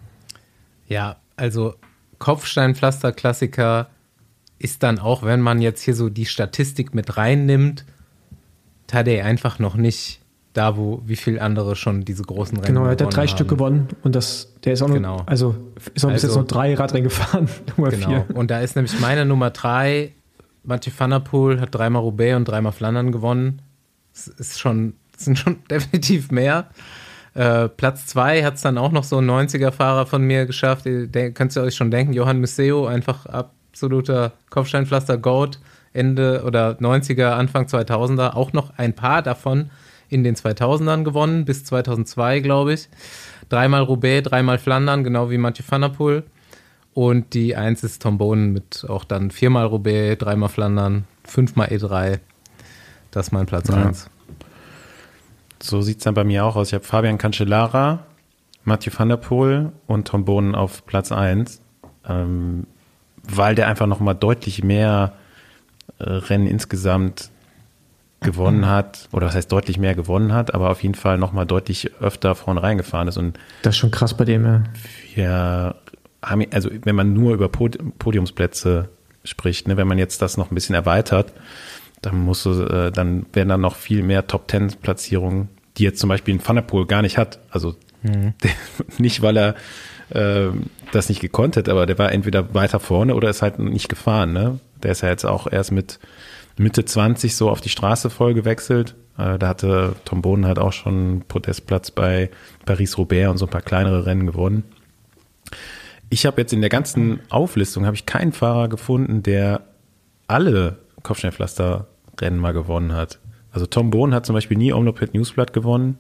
Ja, also Kopfsteinpflaster-Klassiker ist dann auch, wenn man jetzt hier so die Statistik mit reinnimmt, Tadej einfach noch nicht da, wo wie viele andere schon diese großen Rennen gewonnen haben. Genau, er hat ja drei haben. Stück gewonnen und das, der ist auch noch, genau. also ist auch bis also, jetzt noch drei Radrennen gefahren, Nummer genau. vier. Und da ist nämlich meine Nummer drei, Mathieu van der Poel hat dreimal Roubaix und dreimal Flandern gewonnen. Das ist schon, das sind schon definitiv mehr. Äh, Platz zwei hat es dann auch noch so ein neunziger-Fahrer von mir geschafft. Ihr denk, könnt ihr euch schon denken, Johan Museeuw, einfach absoluter Kopfsteinpflaster-Goat, Ende oder neunziger, Anfang zweitausender. Auch noch ein paar davon in den zweitausendern gewonnen, bis zweitausendzwei, glaube ich. Dreimal Roubaix, dreimal Flandern, genau wie Mathieu van der Poel. Und die eins ist Tom Bonen mit auch dann viermal Roubaix, dreimal Flandern, fünfmal E drei. Das ist mein Platz eins. Ja. So sieht es dann bei mir auch aus. Ich habe Fabian Cancellara, Mathieu van der Poel und Tom Bonen auf Platz eins, ähm, weil der einfach nochmal deutlich mehr äh, Rennen insgesamt gewonnen hat, oder was heißt deutlich mehr gewonnen hat, aber auf jeden Fall nochmal deutlich öfter vorne reingefahren ist. Und das ist schon krass bei dem, ja. Wir haben, also wenn man nur über Pod- Podiumsplätze spricht, ne, wenn man jetzt das noch ein bisschen erweitert, dann musst du, äh, dann werden dann noch viel mehr Top-Ten-Platzierungen, die jetzt zum Beispiel ein Van der Poel gar nicht hat. Also mhm. der, nicht, weil er äh, das nicht gekonnt hat, aber der war entweder weiter vorne oder ist halt nicht gefahren. Ne? Der ist ja jetzt auch erst mit Mitte zwanzig so auf die Straße voll gewechselt. Äh, da hatte Tom Bonen halt auch schon einen Podestplatz bei Paris-Roubaix und so ein paar kleinere Rennen gewonnen. Ich habe jetzt in der ganzen Auflistung habe ich keinen Fahrer gefunden, der alle Kopfsteinpflaster-Rennen mal gewonnen hat. Also Tom Bonen hat zum Beispiel nie Omloop Newsblad gewonnen.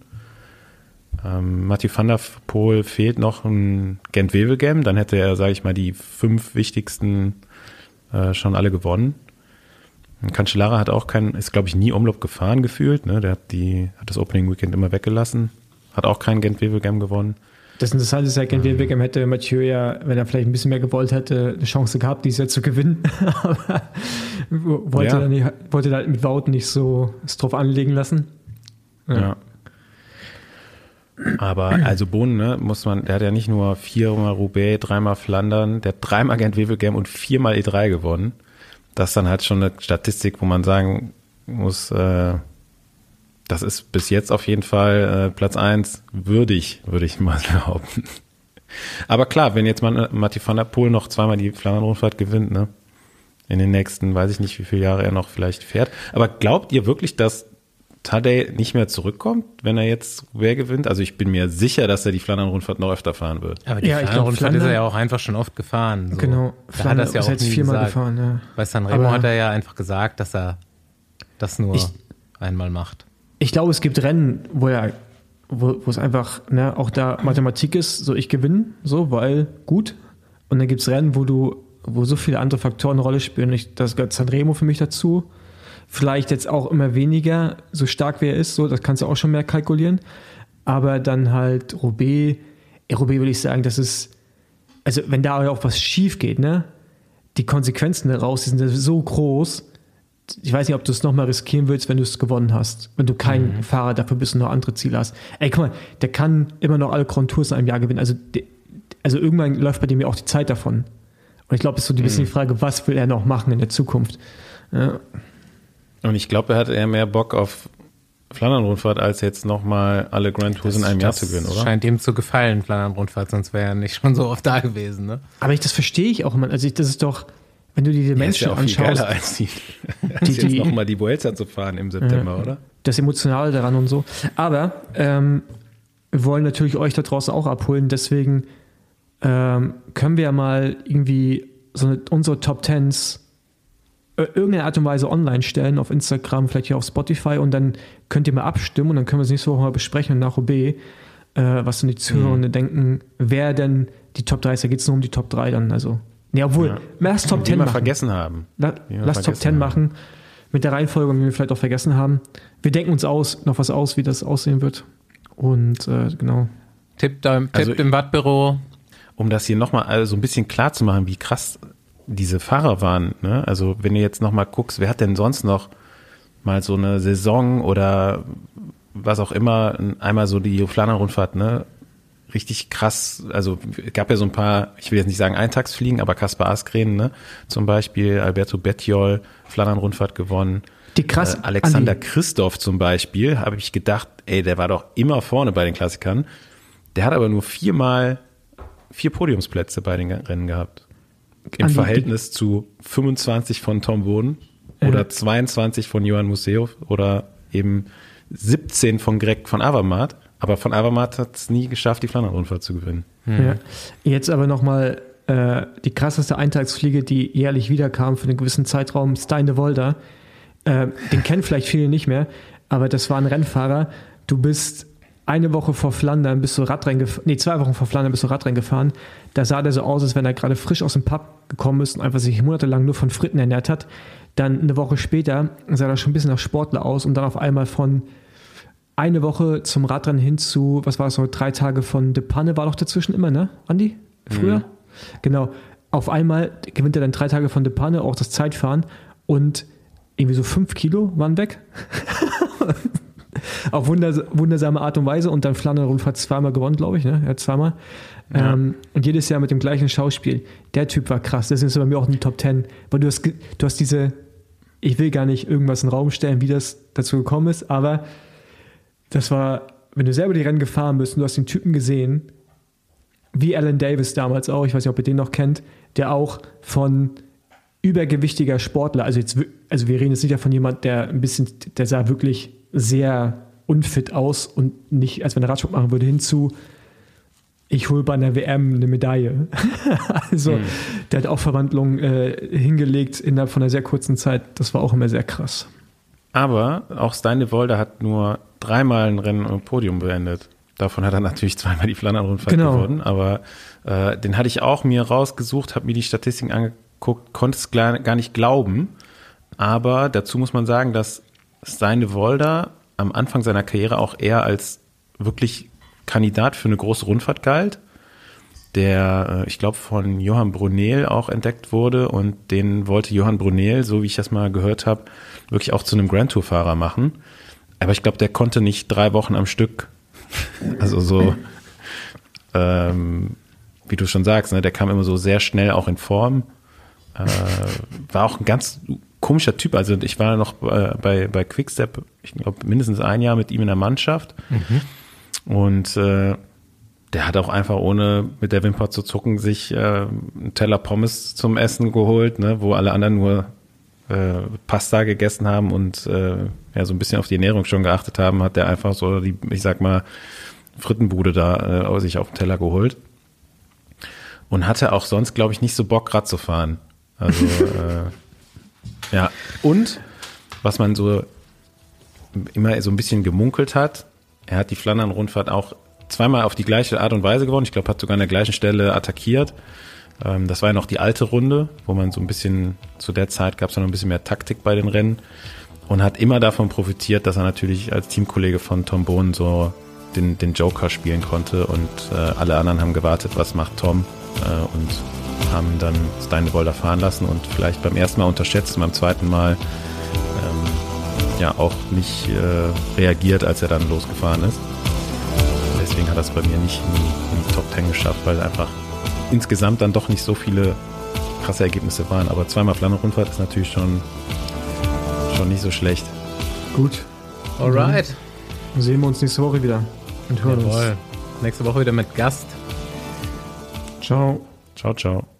Ähm, Mathieu van der Poel fehlt noch ein Gent-Wevelgem, dann hätte er, sage ich mal, die fünf wichtigsten äh, schon alle gewonnen. Und Cancellara hat auch keinen, ist glaube ich nie Omloop gefahren gefühlt, ne? Der hat die, hat das Opening Weekend immer weggelassen, hat auch keinen Gent-Wevelgem gewonnen. Das Interessante ist ja, Gent-Wevelgem hätte Mathieu ja, wenn er vielleicht ein bisschen mehr gewollt hätte, eine Chance gehabt, dieses Jahr zu gewinnen. Aber wollte, ja. dann nicht, wollte dann mit Wout nicht so es drauf anlegen lassen. Ja. ja. Aber also Bonen, ne, muss man, der hat ja nicht nur viermal Roubaix, dreimal Flandern, der hat dreimal Gent-Wevelgem und viermal E drei gewonnen. Das ist dann halt schon eine Statistik, wo man sagen muss, äh, das ist bis jetzt auf jeden Fall äh, Platz eins würdig, würde ich mal behaupten. Aber klar, wenn jetzt mal Mathieu van der Poel noch zweimal die Flandern-Rundfahrt gewinnt, ne, in den nächsten, weiß ich nicht, wie viele Jahre er noch vielleicht fährt. Aber glaubt ihr wirklich, dass Tadej nicht mehr zurückkommt, wenn er jetzt wer gewinnt? Also ich bin mir sicher, dass er die Flandern-Rundfahrt noch öfter fahren wird. Aber die Ja, ich Flandern-Rundfahrt glaub, ist er ja auch einfach schon oft gefahren. So. Genau. Da hat er es ja auch jetzt nie viermal gesagt. gefahren, ja. Bei Sanremo Aber hat er ja einfach gesagt, dass er das nur Ich- einmal macht. Ich glaube, es gibt Rennen, wo er, wo, wo es einfach, ne, auch da Mathematik ist, so ich gewinne, so, weil gut. Und dann gibt es Rennen, wo du, wo so viele andere Faktoren eine Rolle spielen. Ich, das gehört Sanremo für mich dazu. Vielleicht jetzt auch immer weniger, so stark wie er ist, so, das kannst du auch schon mehr kalkulieren. Aber dann halt Roubaix, äh, Roubaix würde ich sagen, das ist, also wenn da auch was schief geht, ne, die Konsequenzen daraus, die sind so groß. Ich weiß nicht, ob du es nochmal riskieren willst, wenn du es gewonnen hast. Wenn du kein mhm. Fahrer dafür bist und noch andere Ziele hast. Ey, guck mal, der kann immer noch alle Grand Tours in einem Jahr gewinnen. Also, de, also irgendwann läuft bei dem ja auch die Zeit davon. Und ich glaube, es ist so ein bisschen mhm. die Frage, was will er noch machen in der Zukunft? Ja. Und ich glaube, er hat eher mehr Bock auf Flandern-Rundfahrt, als jetzt nochmal alle Grand Tours Das, in einem Jahr das zu gewinnen, oder? scheint ihm zu gefallen, Flandern-Rundfahrt, sonst wäre er nicht schon so oft da gewesen. Ne? Aber ich, das verstehe ich auch immer. Also ich, das ist doch, wenn du dir die Ja, Menschen ist ja auch viel anschaust, geiler, als die, als Die- jetzt die- nochmal die Vuelta zu fahren im September, Ja. oder? das Emotionale daran und so. Aber ähm, wir wollen natürlich euch da draußen auch abholen. Deswegen ähm, können wir ja mal irgendwie so eine, unsere Top Tens äh, irgendeine Art und Weise online stellen, auf Instagram, vielleicht hier auf Spotify, und dann könnt ihr mal abstimmen und dann können wir es nächste Woche mal besprechen und nach O B, äh, was denn die Zuhörenden mhm. denken, wer denn die Top drei ist. Da geht es nur um die Top drei dann. Also, nee, obwohl, Ja. lass Top Die zehn wir machen. vergessen haben. La Die wir lass Top vergessen zehn haben. machen mit der Reihenfolge, die wir vielleicht auch vergessen haben. Wir denken uns aus, noch was aus, wie das aussehen wird. Und äh, genau. Tipp, da, Tipp Also- im Wattbüro. Um das hier nochmal so ein bisschen klar zu machen, wie krass diese Fahrer waren. Ne? Also wenn du jetzt nochmal guckst, wer hat denn sonst noch mal so eine Saison oder was auch immer, einmal so die Flandern-Rundfahrt, ne? Richtig krass, also gab ja so ein paar, ich will jetzt nicht sagen Eintagsfliegen, aber Kaspar Asgreen, ne? Zum Beispiel, Alberto Bettiol, Flandern-Rundfahrt gewonnen. Die krass, Äh, Alexander Andi, Christoph zum Beispiel, habe ich gedacht, ey, der war doch immer vorne bei den Klassikern. Der hat aber nur viermal vier Podiumsplätze bei den Rennen gehabt. Im Andi, Verhältnis zu fünfundzwanzig von Tom Boden oder Ja. zweiundzwanzig von Johann Museeuw oder eben siebzehn von Greg von Avermaet. Aber von Avermaet hat es nie geschafft, die Flandern-Rundfahrt zu gewinnen. Ja. Jetzt aber nochmal äh, die krasseste Eintagsfliege, die jährlich wiederkam für einen gewissen Zeitraum, Stein de Volder. Äh, den kennen vielleicht viele nicht mehr, aber das war ein Rennfahrer. Du bist eine Woche vor Flandern, bist du Radrennen gefahren, nee, zwei Wochen vor Flandern bist du Radrennen gefahren. Da sah der so aus, als wenn er gerade frisch aus dem Pub gekommen ist und einfach sich monatelang nur von Fritten ernährt hat. Dann eine Woche später sah er schon ein bisschen nach Sportler aus und dann auf einmal von eine Woche zum Radrennen hin zu, was war es so, drei Tage von De Panne war doch dazwischen immer, ne, Andi? Früher? Mhm. Genau. Auf einmal gewinnt er dann drei Tage von De Panne, auch das Zeitfahren, und irgendwie so fünf Kilo waren weg. Auf wunders wundersame Art und Weise, und dann Flandern-Rundfahrt zweimal gewonnen, glaube ich, ne? Er hat zweimal. Ja. Ähm, und jedes Jahr mit dem gleichen Schauspiel. Der Typ war krass. Das ist bei mir auch in den Top Ten. Weil du hast, du hast diese, ich will gar nicht irgendwas in den Raum stellen, wie das dazu gekommen ist, aber das war, wenn du selber die Rennen gefahren bist und du hast den Typen gesehen, wie Alan Davis damals auch, ich weiß nicht, ob ihr den noch kennt, der auch von übergewichtiger Sportler, also jetzt, also wir reden jetzt nicht davon jemand, der ein bisschen, der sah wirklich sehr unfit aus und nicht, als wenn er Radsport machen würde, hinzu, ich hole bei einer W M eine Medaille. Also, mhm. der hat auch Verwandlungen äh, hingelegt innerhalb von einer sehr kurzen Zeit. Das war auch immer sehr krass. Aber auch Stein de Volder hat nur dreimal ein Rennen im Podium beendet. Davon hat er natürlich zweimal die Flandern-Rundfahrt genau. gewonnen. Aber äh, den hatte ich auch mir rausgesucht, habe mir die Statistiken angeguckt, konnte es gar nicht glauben. Aber dazu muss man sagen, dass Stein de Volder am Anfang seiner Karriere auch eher als wirklich Kandidat für eine große Rundfahrt galt, der, ich glaube, von Johan Brunel auch entdeckt wurde, und den wollte Johan Brunel, so wie ich das mal gehört habe, wirklich auch zu einem Grand Tour-Fahrer machen. Aber ich glaube, der konnte nicht drei Wochen am Stück, also so, ähm, wie du schon sagst, ne, der kam immer so sehr schnell auch in Form, äh, war auch ein ganz komischer Typ. Also ich war noch bei, bei Quickstep, ich glaube, mindestens ein Jahr mit ihm in der Mannschaft. Mhm. Und äh, der hat auch einfach, ohne mit der Wimper zu zucken, sich äh, einen Teller Pommes zum Essen geholt, ne, wo alle anderen nur äh, Pasta gegessen haben und äh, ja, so ein bisschen auf die Ernährung schon geachtet haben, hat der einfach so die, ich sag mal, Frittenbude da äh, sich auf den Teller geholt. Und hatte auch sonst, glaube ich, nicht so Bock, Rad zu fahren. Also, äh, ja. Und, was man so immer so ein bisschen gemunkelt hat, er hat die Flandern-Rundfahrt auch zweimal auf die gleiche Art und Weise gewonnen. Ich glaube, hat sogar an der gleichen Stelle attackiert. Ähm, das war ja noch die alte Runde, wo man so ein bisschen, zu der Zeit gab es ja noch ein bisschen mehr Taktik bei den Rennen. Und hat immer davon profitiert, dass er natürlich als Teamkollege von Tom Bohn so den, den Joker spielen konnte. Und äh, alle anderen haben gewartet, was macht Tom. Und haben dann Steinewolder fahren lassen und vielleicht beim ersten Mal unterschätzt und beim zweiten Mal ähm, ja auch nicht äh, reagiert, als er dann losgefahren ist. Deswegen hat er es bei mir nicht in die, in die Top Ten geschafft, weil einfach insgesamt dann doch nicht so viele krasse Ergebnisse waren. Aber zweimal Flandern-Rundfahrt ist natürlich schon, schon nicht so schlecht. Gut. Alright. Dann sehen wir uns nächste Woche wieder und hören Jawohl. uns. Nächste Woche wieder mit Gast. Ciao. Ciao, ciao.